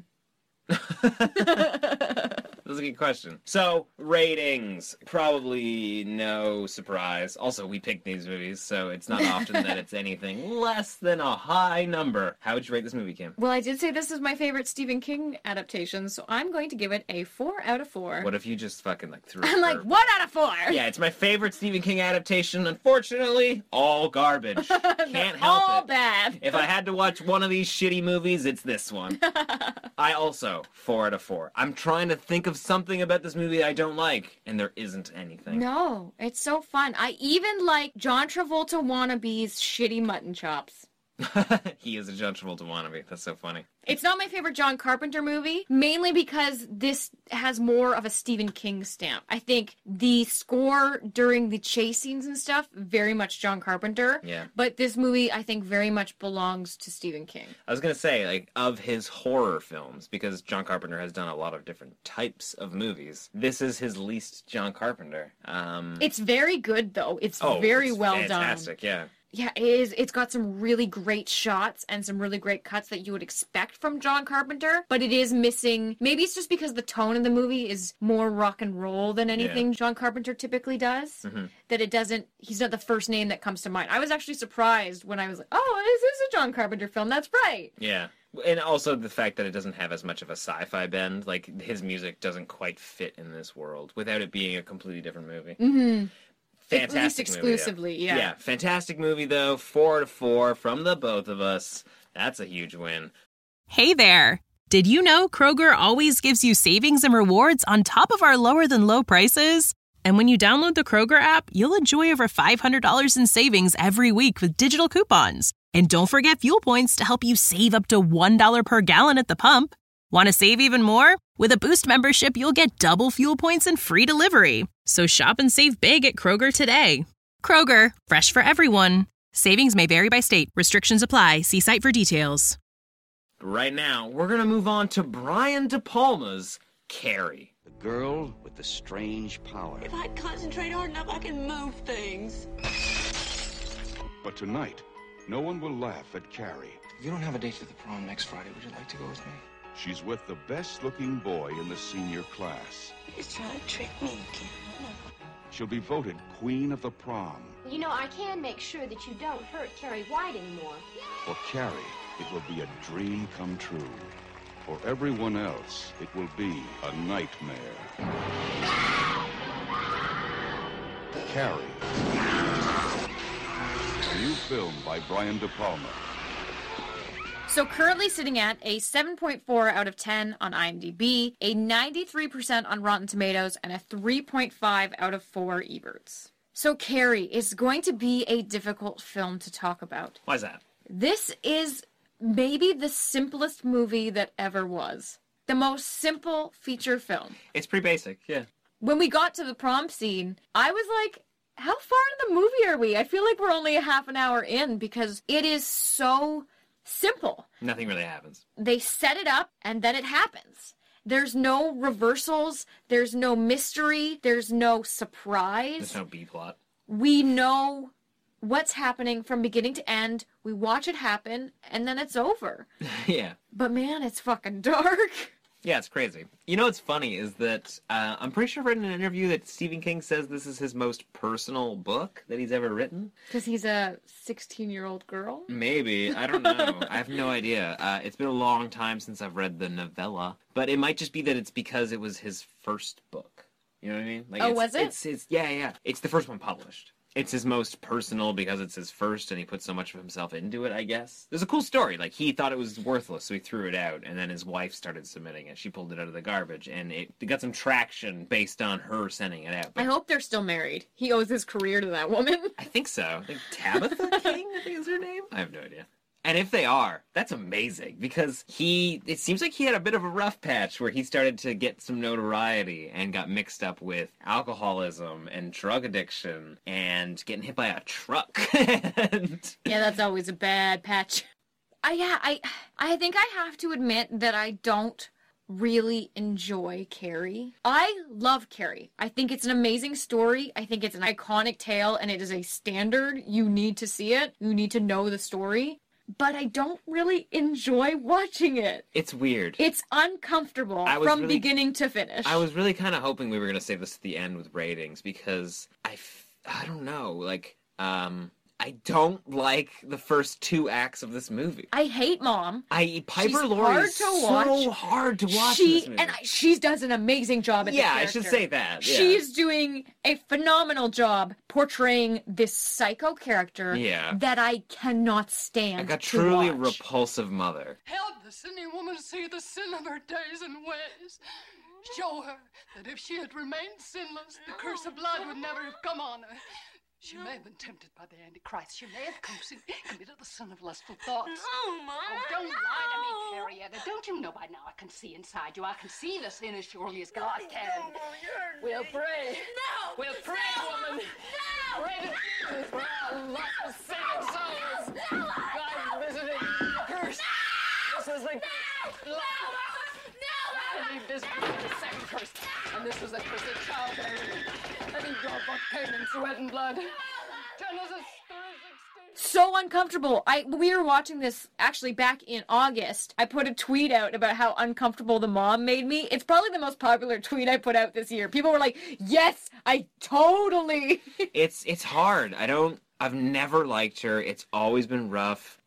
That was a good question. So, ratings. Probably no surprise. Also, we picked these movies, so it's not often that it's anything less than a high number. How would you rate this movie, Kim? Well, I did say this is my favorite Stephen King adaptation, so I'm going to give it a four out of four. What if you just fucking like threw a I'm like, curve? one out of four! Yeah, it's my favorite Stephen King adaptation. Unfortunately, all garbage. Can't help All it. bad. If I had to watch one of these shitty movies, it's this one. I also, four out of four. I'm trying to think of something about this movie I don't like, and there isn't anything. No, it's so fun. I even like John Travolta wannabe's shitty mutton chops. He is a John Travolta wannabe. That's so funny. It's not my favorite John Carpenter movie, mainly because this has more of a Stephen King stamp. I think the score during the chase scenes and stuff, very much John Carpenter. Yeah. But this movie, I think, very much belongs to Stephen King. I was gonna say, like, of his horror films, because John Carpenter has done a lot of different types of movies, this is his least John Carpenter. Um, It's very good, though. It's oh, very it's well done. fantastic, yeah. Yeah, it is. It's got some really great shots and some really great cuts that you would expect from John Carpenter, but it is missing. Maybe it's just because the tone of the movie is more rock and roll than anything John Carpenter typically does, Mm-hmm. that it doesn't, he's not the first name that comes to mind. I was actually surprised when I was like, oh, this is a John Carpenter film. That's right. Yeah. And also the fact that it doesn't have as much of a sci-fi bend. Like, his music doesn't quite fit in this world without it being a completely different movie. Mm-hmm. Fantastic At least movie, exclusively, though. yeah. Yeah, fantastic movie, though. Four to four from the both of us. That's a huge win. Hey there. Did you know Kroger always gives you savings and rewards on top of our lower-than-low prices? And when you download the Kroger app, you'll enjoy over five hundred dollars in savings every week with digital coupons. And don't forget fuel points to help you save up to one dollar per gallon at the pump. Want to save even more? With a Boost membership, you'll get double fuel points and free delivery. So shop and save big at Kroger today. Kroger, fresh for everyone. Savings may vary by state. Restrictions apply. See site for details. Right now, we're going to move on to Brian De Palma's Carrie. The girl with the strange power. If I concentrate hard enough, I can move things. But tonight, no one will laugh at Carrie. You don't have a date for the prom next Friday. Would you like to go with me? She's with the best-looking boy in the senior class. He's trying to trick me again. She'll be voted queen of the prom. You know, I can make sure that you don't hurt Carrie White anymore. For Carrie, it will be a dream come true. For everyone else, it will be a nightmare. Carrie. A new film by Brian De Palma. So currently sitting at a seven point four out of ten on IMDb, a ninety-three percent on Rotten Tomatoes, and a three point five out of four Eberts. So Carrie is going to be a difficult film to talk about. Why is that? This is maybe the simplest movie that ever was. The most simple feature film. It's pretty basic, yeah. When we got to the prom scene, I was like, how far in the movie are we? I feel like we're only a half an hour in because it is so simple. Nothing really happens. They set it up and then it happens. There's no reversals. There's no mystery. There's no surprise. There's no B-plot. We know what's happening from beginning to end. We watch it happen and then it's over. Yeah. But man, it's fucking dark. Yeah, it's crazy. You know what's funny is that uh, I'm pretty sure I read in an interview that Stephen King says this is his most personal book that he's ever written. Because he's a sixteen-year-old girl? Maybe. I don't know. I have no idea. Uh, it's been a long time since I've read the novella. But it might just be that it's because it was his first book. You know what I mean? Like oh, it's, was it? It's, it's, yeah, yeah. It's the first one published. It's his most personal because it's his first and he put so much of himself into it, I guess. There's a cool story. Like, he thought it was worthless, so he threw it out, and then his wife started submitting it. She pulled it out of the garbage, and it, it got some traction based on her sending it out. But I hope they're still married. He owes his career to that woman. I think so. I think Tabitha King, I think is her name. I have no idea. And if they are, that's amazing because he, it seems like he had a bit of a rough patch where he started to get some notoriety and got mixed up with alcoholism and drug addiction and getting hit by a truck. and... Yeah, that's always a bad patch. I, yeah, I, I think I have to admit that I don't really enjoy Carrie. I love Carrie. I think it's an amazing story. I think it's an iconic tale and it is a standard. You need to see it. You need to know the story. But I don't really enjoy watching it. It's weird. It's uncomfortable from really, beginning to finish. I was really kind of hoping we were going to save this at the end with ratings because I, f- I don't know, like, um... I don't like the first two acts of this movie. I hate Mom. I Piper she's Laurie hard is to watch. so hard to watch. She in this movie. and I, she does an amazing job at yeah, the I character. should say that. Yeah. She's doing a phenomenal job portraying this psycho character yeah. that I cannot stand. Like a to truly watch. repulsive mother. Help the sinning woman see the sin of her days and ways. Show her that if she had remained sinless, the curse of blood would never have come on her. She may have been tempted by the Antichrist. She may have committed the sin of lustful thoughts. No, Mom. Oh, don't lie to me, Carrietta. Don't you know by now I can see inside you? I can see the sin as surely as God can. No, you're... We'll pray. No. We'll pray, no. woman. No. Pray to Jesus for our lustful sinning souls. No. God visiting the curse. No. This is the... No. No. I believe this was the second curse, and this was the curse of childbearing. And he brought forth pain and sweat and blood. Genesis three sixteen. So uncomfortable. I we were watching this actually back in August. I put a tweet out about how uncomfortable the mom made me. It's probably the most popular tweet I put out this year. People were like, "Yes, I totally." it's it's hard. I don't. I've never liked her. It's always been rough.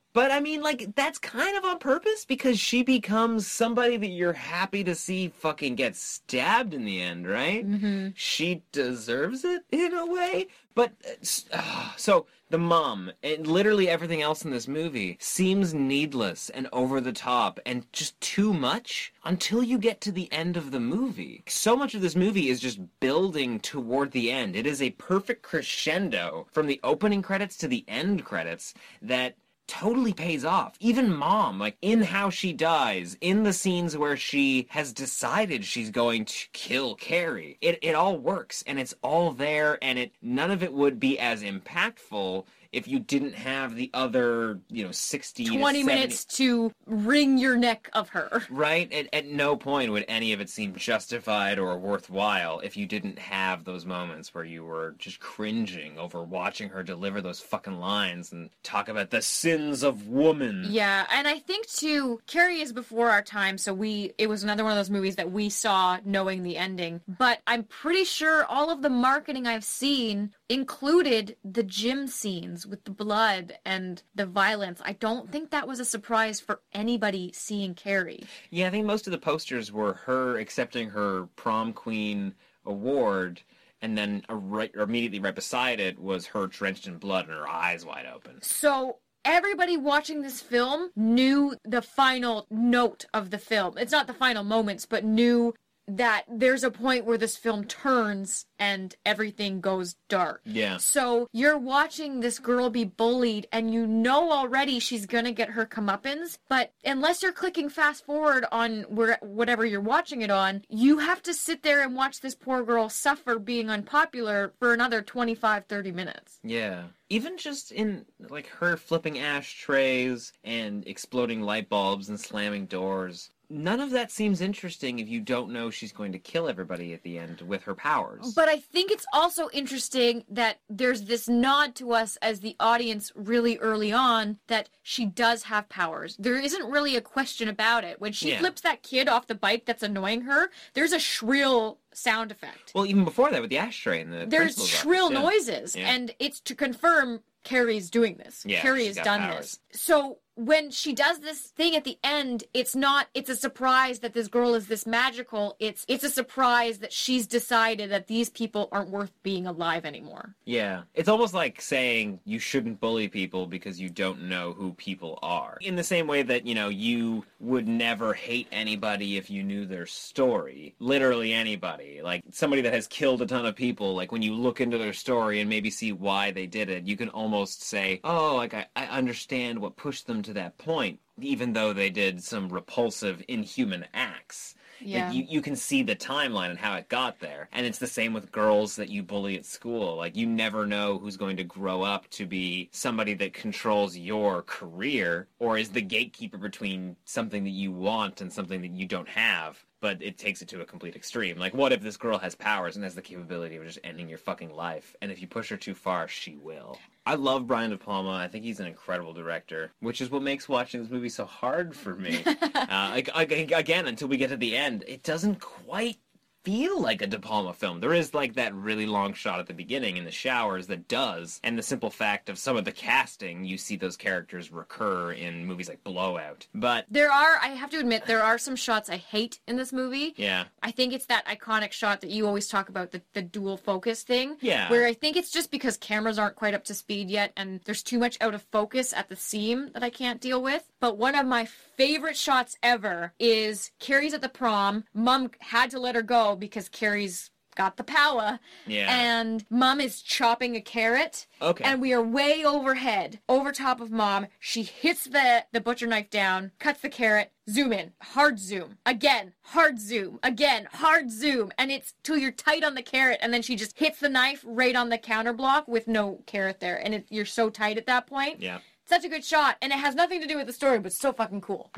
But I mean, like, that's kind of on purpose because she becomes somebody that you're happy to see fucking get stabbed in the end, right? Mm-hmm. She deserves it in a way. But, uh, so, the mom, and literally everything else in this movie, seems needless and over the top and just too much until you get to the end of the movie. So much of this movie is just building toward the end. It is a perfect crescendo from the opening credits to the end credits that totally pays off. Even Mom, like, in how she dies, in the scenes where she has decided she's going to kill Carrie, it, it all works, and it's all there, and it none of it would be as impactful if you didn't have the other, you know, sixty twenty to minutes to wring your neck of her. Right? At, at no point would any of it seem justified or worthwhile if you didn't have those moments where you were just cringing over watching her deliver those fucking lines and talk about the sins of woman. Yeah, and I think, too, Carrie is before our time, so we it was another one of those movies that we saw knowing the ending. But I'm pretty sure all of the marketing I've seen included the gym scenes with the blood and the violence. I don't think that was a surprise for anybody seeing Carrie. Yeah, I think most of the posters were her accepting her prom queen award, and then a right, or immediately right beside it was her drenched in blood and her eyes wide open. So everybody watching this film knew the final note of the film. It's not the final moments, but knew that there's a point where this film turns and everything goes dark. Yeah. So you're watching this girl be bullied and you know already she's gonna get her comeuppance, but unless you're clicking fast forward on where whatever you're watching it on, you have to sit there and watch this poor girl suffer being unpopular for another twenty-five, thirty minutes. Yeah. Even just in, like, her flipping ashtrays and exploding light bulbs and slamming doors. None of that seems interesting if you don't know she's going to kill everybody at the end with her powers. But I think it's also interesting that there's this nod to us as the audience really early on that she does have powers. There isn't really a question about it. When she Yeah. flips that kid off the bike that's annoying her, there's a shrill sound effect. Well, even before that with the ashtray and the There's principal's shrill office, yeah. noises, Yeah. and it's to confirm Carrie's doing this. Yeah, Carrie she's has got done powers. this. So when she does this thing at the end, it's not, it's a surprise that this girl is this magical. It's it's a surprise that she's decided that these people aren't worth being alive anymore. Yeah. It's almost like saying you shouldn't bully people because you don't know who people are. In the same way that, you know, you would never hate anybody if you knew their story. Literally anybody. Like, somebody that has killed a ton of people, like, when you look into their story and maybe see why they did it, you can almost say, oh, like, I, I understand what pushed them to that point, even though they did some repulsive, inhuman acts. Yeah. Like, you, you can see the timeline and how it got there. And it's the same with girls that you bully at school. Like, you never know who's going to grow up to be somebody that controls your career or is the gatekeeper between something that you want and something that you don't have. But it takes it to a complete extreme. Like, what if this girl has powers and has the capability of just ending your fucking life? And if you push her too far, she will. I love Brian De Palma. I think he's an incredible director, which is what makes watching this movie so hard for me. uh, like, again, until we get to the end, it doesn't quite feel like a De Palma film. There is, like, that really long shot at the beginning in the showers that does, and the simple fact of some of the casting, you see those characters recur in movies like Blowout. But There are, I have to admit, there are some shots I hate in this movie. yeah. I think it's that iconic shot that you always talk about, the, the dual focus thing. Yeah. Where I think it's just because cameras aren't quite up to speed yet, and there's too much out of focus at the seam that I can't deal with. But one of my favorite shots ever is Carrie's at the prom. Mom had to let her go because Carrie's got the power. Yeah. And Mom is chopping a carrot. Okay. And we are way overhead, over top of Mom. She hits the, the butcher knife down, cuts the carrot, zoom in, hard zoom. Again, hard zoom. Again, hard zoom. And it's till you're tight on the carrot, and then she just hits the knife right on the counter block with no carrot there. And it, you're so tight at that point. Yeah. Such a good shot, and it has nothing to do with the story, but so fucking cool. Yeah.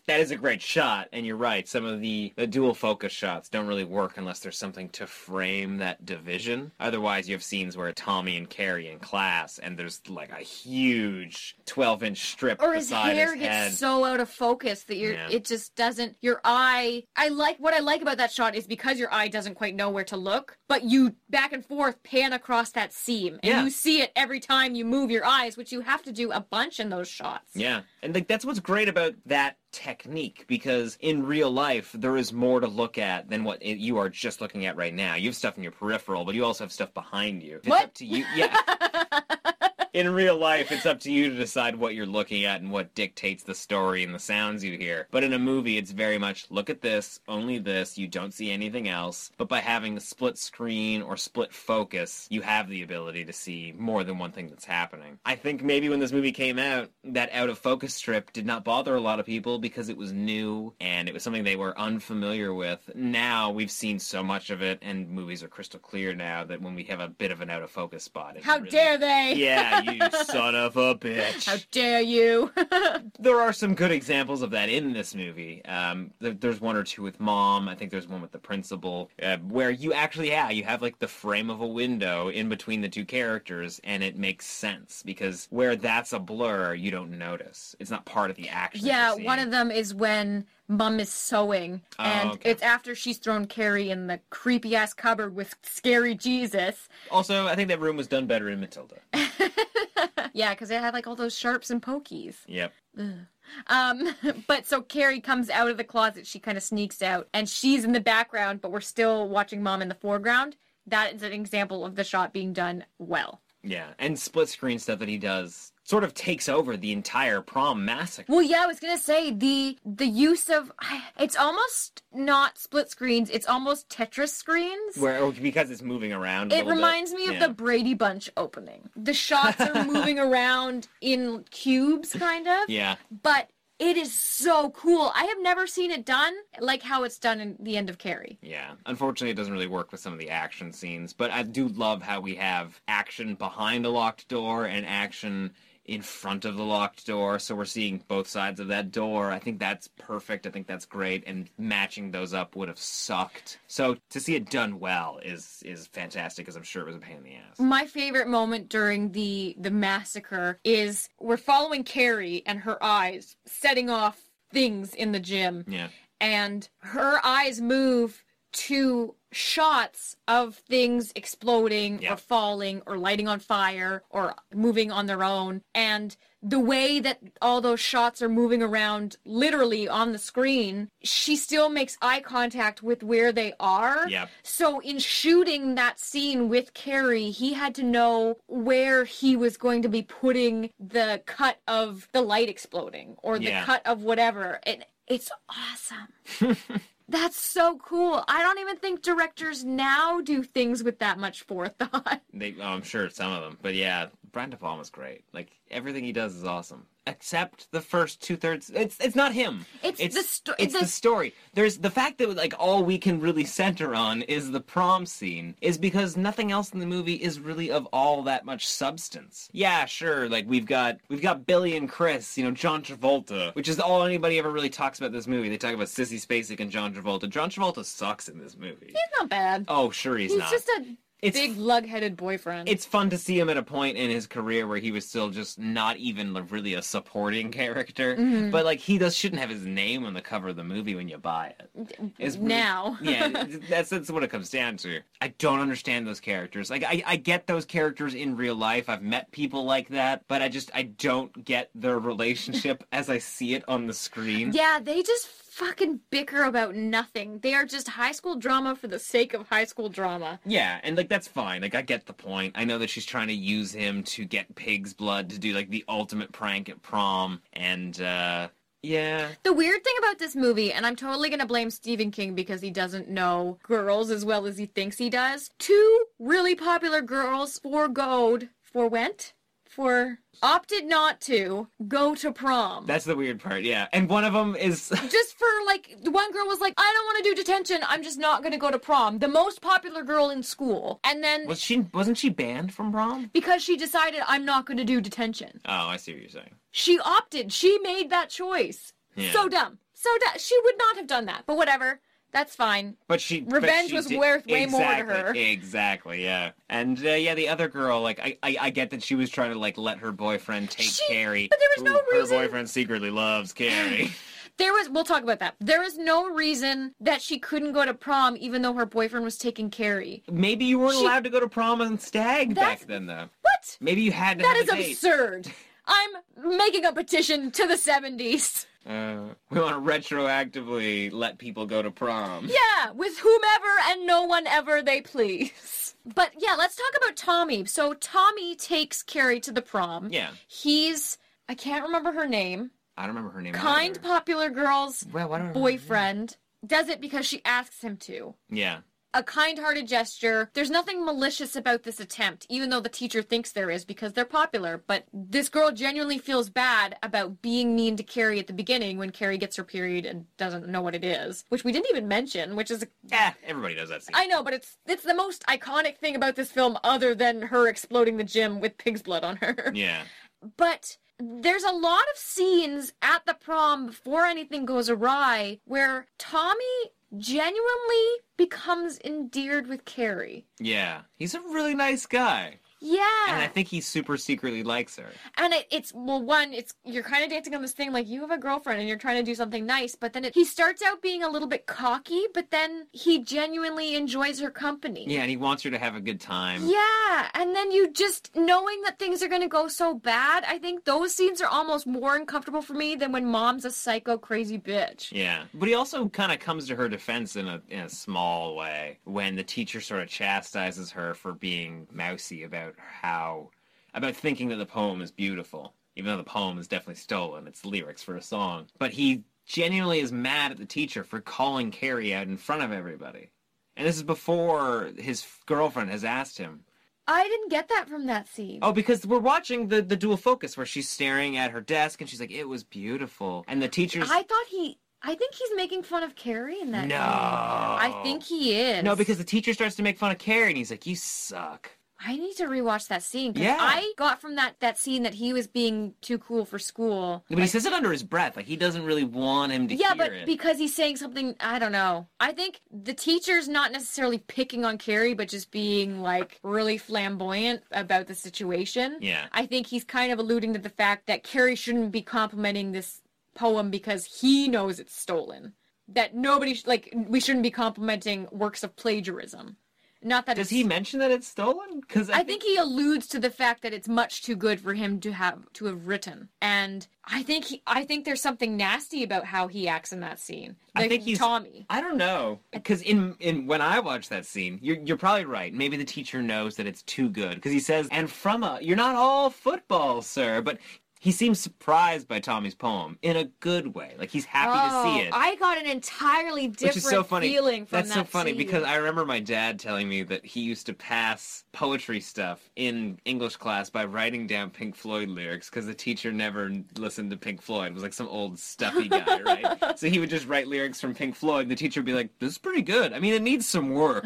That is a great shot, and you're right. Some of the, the dual focus shots don't really work unless there's something to frame that division. Otherwise, you have scenes where Tommy and Carrie in class, and there's like a huge twelve-inch strip Or his beside hair his gets head. so out of focus that you're, Yeah. it just doesn't, your eye, I like, what I like about that shot is because your eye doesn't quite know where to look, but you back and forth pan across that seam, and Yeah. you see it every time you move your eyes, which you have to do a bunch in those shots. Yeah, and like that's what's great about that technique, because in real life there is more to look at than what it, you are just looking at right now. You have stuff in your peripheral, but you also have stuff behind you. It's What? up to you. Yeah. In real life, it's up to you to decide what you're looking at and what dictates the story and the sounds you hear. But in a movie, it's very much, look at this, only this, you don't see anything else. But by having a split screen or split focus, you have the ability to see more than one thing that's happening. I think maybe when this movie came out, that out-of-focus strip did not bother a lot of people because it was new and it was something they were unfamiliar with. Now, we've seen so much of it, and movies are crystal clear now that when we have a bit of an out-of-focus spot... it How really- dare they? Yeah, you son of a bitch. How dare you? There are some good examples of that in this movie. Um, there, there's one or two with Mom. I think there's one with the principal, uh, where you actually, yeah, you have like the frame of a window in between the two characters, and it makes sense because where that's a blur, you don't notice. It's not part of the action. Yeah, scene. one of them is when Mum is sewing, Oh, and okay. it's after she's thrown Carrie in the creepy-ass cupboard with scary Jesus. Also, I think that room was done better in Matilda. Yeah, because it had like all those sharps and pokies. Yep. Ugh. Um, but so Carrie comes out of the closet, she kind of sneaks out, and she's in the background, but we're still watching Mom in the foreground. That is an example of the shot being done well. Yeah, and split screen stuff that he does sort of takes over the entire prom massacre. Well, yeah, I was gonna say the the use of it's almost not split screens; it's almost Tetris screens. Where or because it's moving around. A It little reminds bit. me of Yeah. the Brady Bunch opening. The shots are moving around in cubes, kind of. Yeah. But it is so cool. I have never seen it done like how it's done in the end of Carrie. Yeah. Unfortunately, it doesn't really work with some of the action scenes, but I do love how we have action behind a locked door and action in front of the locked door, so we're seeing both sides of that door. I think that's perfect. I think that's great, and matching those up would have sucked. So to see it done well is is fantastic, because I'm sure it was a pain in the ass. My favorite moment during the the massacre is we're following Carrie and her eyes setting off things in the gym. Yeah. And her eyes move to shots of things exploding Yeah. or falling or lighting on fire or moving on their own. And the way that all those shots are moving around literally on the screen, she still makes eye contact with where they are. Yep. So in shooting that scene with Carrie, he had to know where he was going to be putting the cut of the light exploding or the Yeah. cut of whatever. And it's awesome. That's so cool. I don't even think directors now do things with that much forethought. They, oh, I'm sure some of them, but yeah, Brian De Palma's great. Like everything he does is awesome, except the first two thirds. It's it's not him. It's the sto- It's the- the story. There's the fact that like all we can really center on is the prom scene, is because nothing else in the movie is really of all that much substance. Yeah, sure. Like we've got we've got Billy and Chris, you know, John Travolta, which is all anybody ever really talks about this movie. They talk about Sissy Spacek and John Travolta. John Travolta sucks in this movie. He's not bad. Oh, sure he's, He's not. just a It's- big lug-headed boyfriend. It's fun to see him at a point in his career where he was still just not even like, really a supporting character. Mhm. But like he does shouldn't have his name on the cover of the movie when you buy it. It's really- now. yeah, that's that's what it comes down to. I don't understand those characters. Like I, I get those characters in real life. I've met people like that, but I just I don't get their relationship as I see it on the screen. Yeah, they just fucking bicker about nothing. They are just high school drama for the sake of high school drama. Yeah, and like that's fine. Like I get the point. I know that she's trying to use him to get pig's blood to do like the ultimate prank at prom, and uh yeah. The weird thing about this movie, and I'm totally going to blame Stephen King because he doesn't know girls as well as he thinks he does. Two really popular girls foregoed, forewent, for opted not to go to prom. That's the weird part, yeah. And one of them is Just for, like, the one girl was like, I don't want to do detention, I'm just not going to go to prom. The most popular girl in school. And then, was she wasn't she banned from prom? because she decided, I'm not going to do detention. Oh, I see what you're saying. She opted. She made that choice. Yeah. So dumb. so da- she would not have done that, but whatever. That's fine. But she Revenge but she was did, worth way exactly, more to her. Exactly, yeah. And uh, yeah, the other girl, like I, I, I get that she was trying to like let her boyfriend take She- Carrie. but there was no Ooh, reason- Her boyfriend secretly loves Carrie. There was, we'll talk about that. There was no reason that she couldn't go to prom even though her boyfriend was taking Carrie. Maybe you weren't She- allowed to go to prom and stag That's- back then, though. What? Maybe you had to That have is a date. absurd. I'm making a petition to the seventies. Uh, we want to retroactively let people go to prom. Yeah, with whomever and no one ever they please. But yeah, let's talk about Tommy. So Tommy takes Carrie to the prom. Yeah. He's, I can't remember her name, I don't remember her name kind either. popular girl's Well, why don't I- boyfriend. Does it because she asks him to. Yeah. A kind-hearted gesture. There's nothing malicious about this attempt, even though the teacher thinks there is because they're popular. But this girl genuinely feels bad about being mean to Carrie at the beginning when Carrie gets her period and doesn't know what it is, which we didn't even mention, which is... Yeah, everybody does that scene. I know, but it's it's the most iconic thing about this film other than her exploding the gym with pig's blood on her. Yeah. But there's a lot of scenes at the prom before anything goes awry where Tommy genuinely becomes endeared with Carrie. Yeah. He's a really nice guy. Yeah. And I think he super secretly likes her. And it, it's, well, one, it's, you're kind of dancing on this thing like you have a girlfriend and you're trying to do something nice, but then it, he starts out being a little bit cocky, but then he genuinely enjoys her company. Yeah, and he wants her to have a good time. Yeah, and then you just, knowing that things are going to go so bad, I think those scenes are almost more uncomfortable for me than when mom's a psycho crazy bitch. Yeah. But he also kind of comes to her defense in a, in a small way when the teacher sort of chastises her for being mousy about how, about thinking that the poem is beautiful, even though the poem is definitely stolen. It's lyrics for a song. But he genuinely is mad at the teacher for calling Carrie out in front of everybody. And this is before his girlfriend has asked him. I didn't get that from that scene. Oh, because we're watching the, the dual focus where she's staring at her desk and she's like, it was beautiful. And the teacher's... I thought he... I think he's making fun of Carrie in that No. scene. I think he is. No, because the teacher starts to make fun of Carrie and he's like, you suck. I need to rewatch that scene. 'Cause Yeah. I got from that, that scene that he was being too cool for school. But he says it under his breath. Like, he doesn't really want him to Yeah, hear but it. because he's saying something, I don't know. I think the teacher's not necessarily picking on Carrie, but just being, like, really flamboyant about the situation. Yeah. I think he's kind of alluding to the fact that Carrie shouldn't be complimenting this poem because he knows it's stolen. That nobody, sh- like, we shouldn't be complimenting works of plagiarism. Not that Does it's... he mention that it's stolen? Because I think he alludes to the fact that it's much too good for him to have to have written, and I think he, I think there's something nasty about how he acts in that scene. Like I think he's Tommy. I don't know, because in in when I watch that scene, you're you're probably right. Maybe the teacher knows that it's too good because he says, "And from a, you're not all football, sir," but. He seems surprised by Tommy's poem in a good way. Like, he's happy oh, to see it. I got an entirely different Which is so funny. feeling from That's that so funny scene. because I remember my dad telling me that he used to pass poetry stuff in English class by writing down Pink Floyd lyrics because the teacher never listened to Pink Floyd. It was like some old stuffy guy, right? So he would just write lyrics from Pink Floyd and the teacher would be like, this is pretty good. I mean, it needs some work.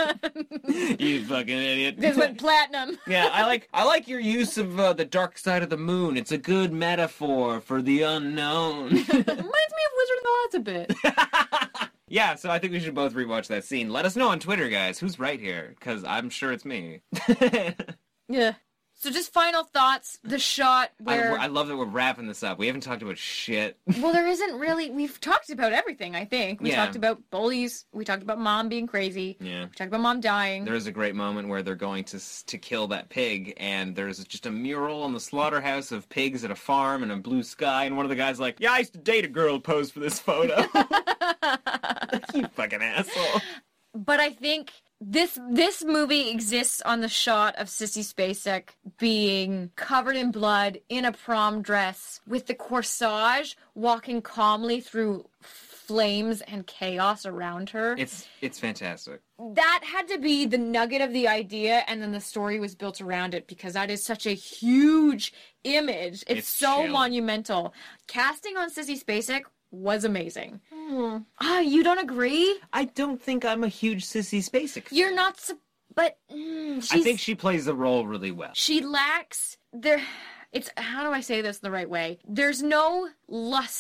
You fucking idiot. This went platinum. Yeah, I like I like your use of uh, the dark side of the moon. It's a good metaphor for the unknown. Reminds me of Wizard of Oz a bit. Yeah, so I think we should both rewatch that scene. Let us know on Twitter, guys, who's right here, because I'm sure it's me. Yeah. So just final thoughts. The shot where... I, I love that we're wrapping this up. We haven't talked about shit. Well, there isn't really... We've talked about everything, I think. We Yeah. talked about bullies. We talked about mom being crazy. Yeah. We talked about mom dying. There is a great moment where they're going to s- to kill that pig, and there's just a mural on the slaughterhouse of pigs at a farm and a blue sky, and one of the guys like, yeah, I used to date a girl who posed for this photo. You fucking asshole. But I think this this movie exists on the shot of Sissy Spacek being covered in blood in a prom dress with the corsage walking calmly through flames and chaos around her. It's it's fantastic. That had to be the nugget of the idea, and then the story was built around it because that is such a huge image. It's, It's so chill. monumental. Casting on Sissy Spacek was amazing. Ah, you don't agree? I don't think I'm a huge Sissy Spacek fan. You're not, su- but mm, she's, I think she plays the role really well. she lacks there. It's how do I say this the right way? There's no lust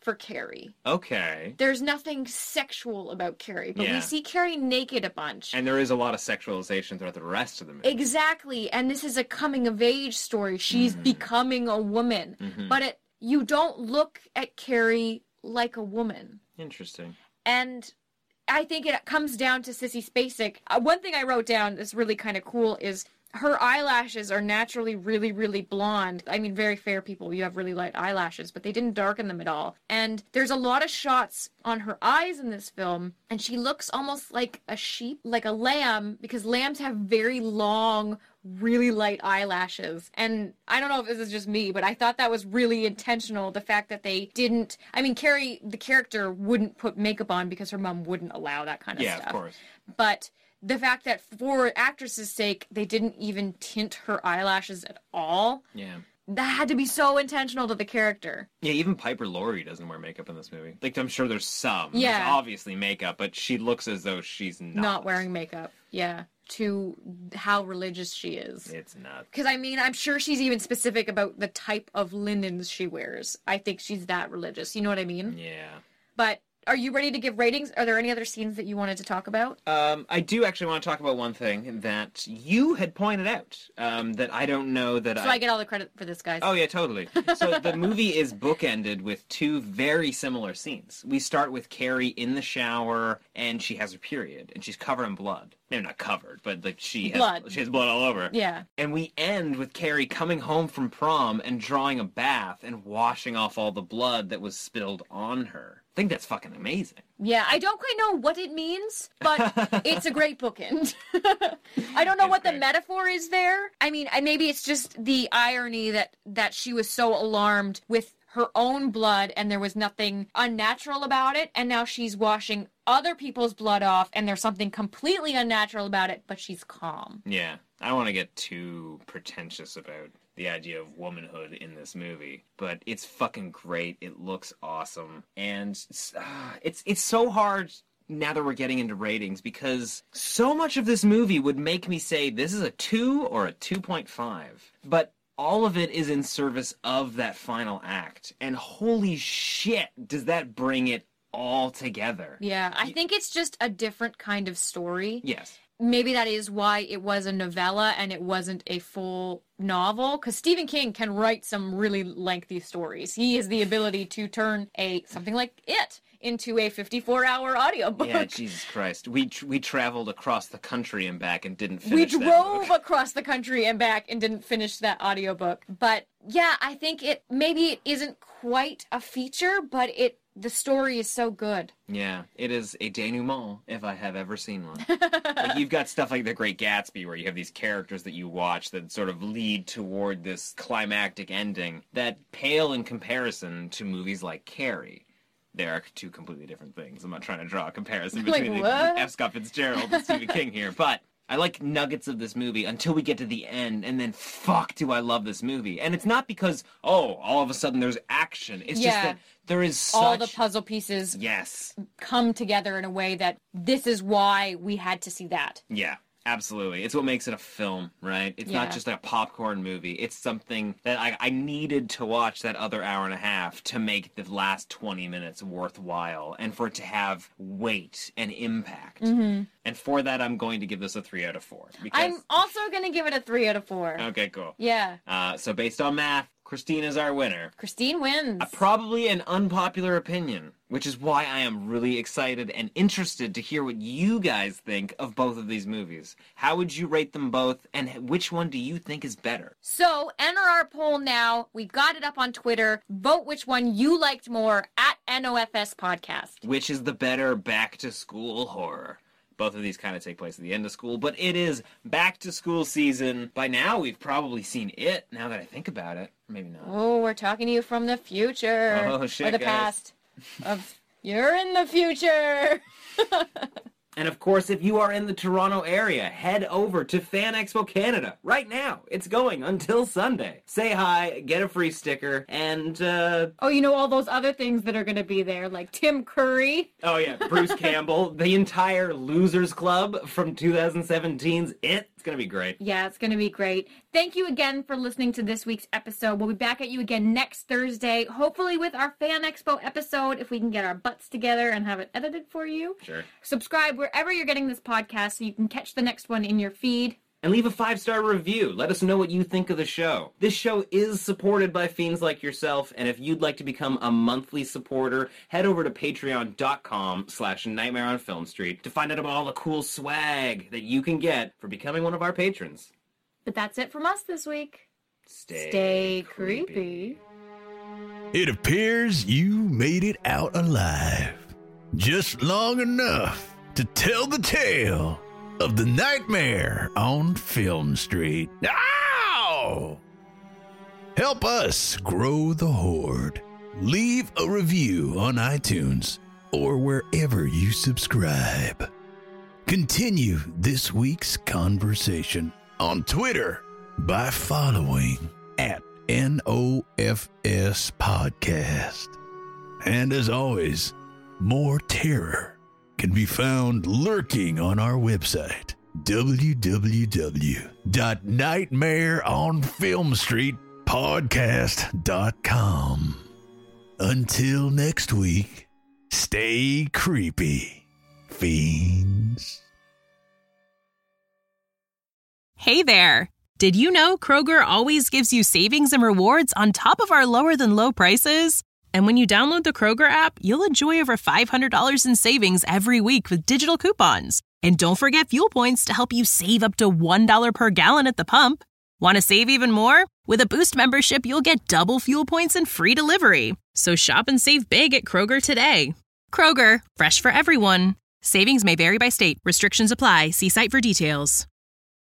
for Carrie. Okay. There's nothing sexual about Carrie, but Yeah. we see Carrie naked a bunch. And there is a lot of sexualization throughout the rest of the movie. Exactly, and this is a coming-of-age story. She's Mm-hmm. becoming a woman, Mhm. but it, you don't look at Carrie like a woman. Interesting. And I think it comes down to Sissy Spacek. Uh, one thing I wrote down that's really kind of cool is her eyelashes are naturally really, really blonde. I mean, very fair people, you have really light eyelashes, but they didn't darken them at all. And there's a lot of shots on her eyes in this film, and she looks almost like a sheep, like a lamb, because lambs have very long, really light eyelashes. And I don't know if this is just me, but I thought that was really intentional, the fact that they didn't... I mean, Carrie, the character, wouldn't put makeup on because her mom wouldn't allow that kind of Yeah, stuff. of course. But the fact that for actress's sake, they didn't even tint her eyelashes at all, Yeah. that had to be so intentional to the character. Yeah, even Piper Laurie doesn't wear makeup in this movie. Like, I'm sure there's some. There's Yeah. obviously makeup, but she looks as though she's not. Not wearing makeup. Yeah. To how religious she is. It's nuts. Because, I mean, I'm sure she's even specific about the type of linens she wears. I think she's that religious. You know what I mean? Yeah. But are you ready to give ratings? Are there any other scenes that you wanted to talk about? Um, I do actually want to talk about one thing that you had pointed out, um, that I don't know that So I... I get all the credit for this, guys. Oh, yeah, totally. So the movie is bookended with two very similar scenes. We start with Carrie in the shower, and she has her period, and she's covered in blood. Maybe not covered, but like she has Blood. she has blood all over. Yeah. And we end with Carrie coming home from prom and drawing a bath and washing off all the blood that was spilled on her. I think that's fucking amazing. Yeah, I don't quite know what it means, but it's a great bookend. I don't know what the metaphor is there. I mean, I- maybe it's just the irony that, that she was so alarmed with her own blood and there was nothing unnatural about it, and now she's washing other people's blood off and there's something completely unnatural about it, but she's calm. Yeah. I don't want to get too pretentious about the idea of womanhood in this movie, but it's fucking great. It looks awesome. And it's, uh, it's, it's so hard now that we're getting into ratings, because so much of this movie would make me say this is a two or a two point five. But all of it is in service of that final act. And holy shit, does that bring it all together. Yeah, I think it's just a different kind of story. Yes. Maybe that is why it was a novella and it wasn't a full novel, because Stephen King can write some really lengthy stories. He has the ability to turn a something like It into a fifty-four hour audiobook. Yeah, Jesus Christ. We tr- we traveled across the country and back and didn't We finish that drove book. across the country and back and didn't finish that audiobook. But yeah, I think it maybe it isn't quite a feature, but it the story is so good. Yeah, it is a denouement, if I have ever seen one. Like, you've got stuff like The Great Gatsby, where you have these characters that you watch that sort of lead toward this climactic ending that pale in comparison to movies like Carrie. They are two completely different things. I'm not trying to draw a comparison Like, between what? the F. Scott Fitzgerald and Stephen King here, but I like nuggets of this movie until we get to the end, and then fuck do I love this movie. And it's not because, oh, all of a sudden there's action. It's Yeah. just that there is such... All the puzzle pieces Yes. come together in a way that this is why we had to see that. Yeah, absolutely. It's what makes it a film, right? It's Yeah. not just a popcorn movie. It's something that I, I needed to watch that other hour and a half to make the last twenty minutes worthwhile and for it to have weight and impact. Mm-hmm. And for that, I'm going to give this a three out of four. Because... I'm also going to give it a three out of four. Okay, cool. Yeah. Uh, so based on math, Christina's our winner. Christine wins. Uh, probably an unpopular opinion, which is why I am really excited and interested to hear what you guys think of both of these movies. How would you rate them both, and which one do you think is better? So, enter our poll now. We've got it up on Twitter. Vote which one you liked more at N O F S Podcast. Which is the better back-to-school horror? Both of these kind of take place at the end of school, but it is back-to-school season. By now, we've probably seen it, now that I think about it. Maybe not. Oh, we're talking to you from the future. Oh, shit, Or the guys. past. Of, you're in the future. And of course, if you are in the Toronto area, head over to Fan Expo Canada right now. It's going until Sunday. Say hi, get a free sticker, and, uh... Oh, you know all those other things that are going to be there, like Tim Curry. Oh, yeah, Bruce Campbell, the entire Losers Club from two thousand seventeen's It. It's going to be great. Yeah, it's going to be great. Thank you again for listening to this week's episode. We'll be back at you again next Thursday, hopefully with our Fan Expo episode, if we can get our butts together and have it edited for you. Sure. Subscribe wherever you're getting this podcast so you can catch the next one in your feed. And leave a five-star review. Let us know what you think of the show. This show is supported by fiends like yourself, and if you'd like to become a monthly supporter, head over to patreon.com slash Nightmare on Film Street to find out about all the cool swag that you can get for becoming one of our patrons. But that's it from us this week. Stay, Stay creepy. creepy. It appears you made it out alive. Just long enough to tell the tale of the Nightmare on Film Street. Ow! Help us grow the horde. Leave a review on iTunes or wherever you subscribe. Continue this week's conversation on Twitter by following at N O F S Podcast. And as always, more terror can be found lurking on our website, w w w dot nightmare on film street podcast dot com. Until next week, stay creepy, fiends. Hey there! Did you know Kroger always gives you savings and rewards on top of our lower-than-low prices? And when you download the Kroger app, you'll enjoy over five hundred dollars in savings every week with digital coupons. And don't forget fuel points to help you save up to one dollar per gallon at the pump. Want to save even more? With a Boost membership, you'll get double fuel points and free delivery. So shop and save big at Kroger today. Kroger, fresh for everyone. Savings may vary by state. Restrictions apply. See site for details.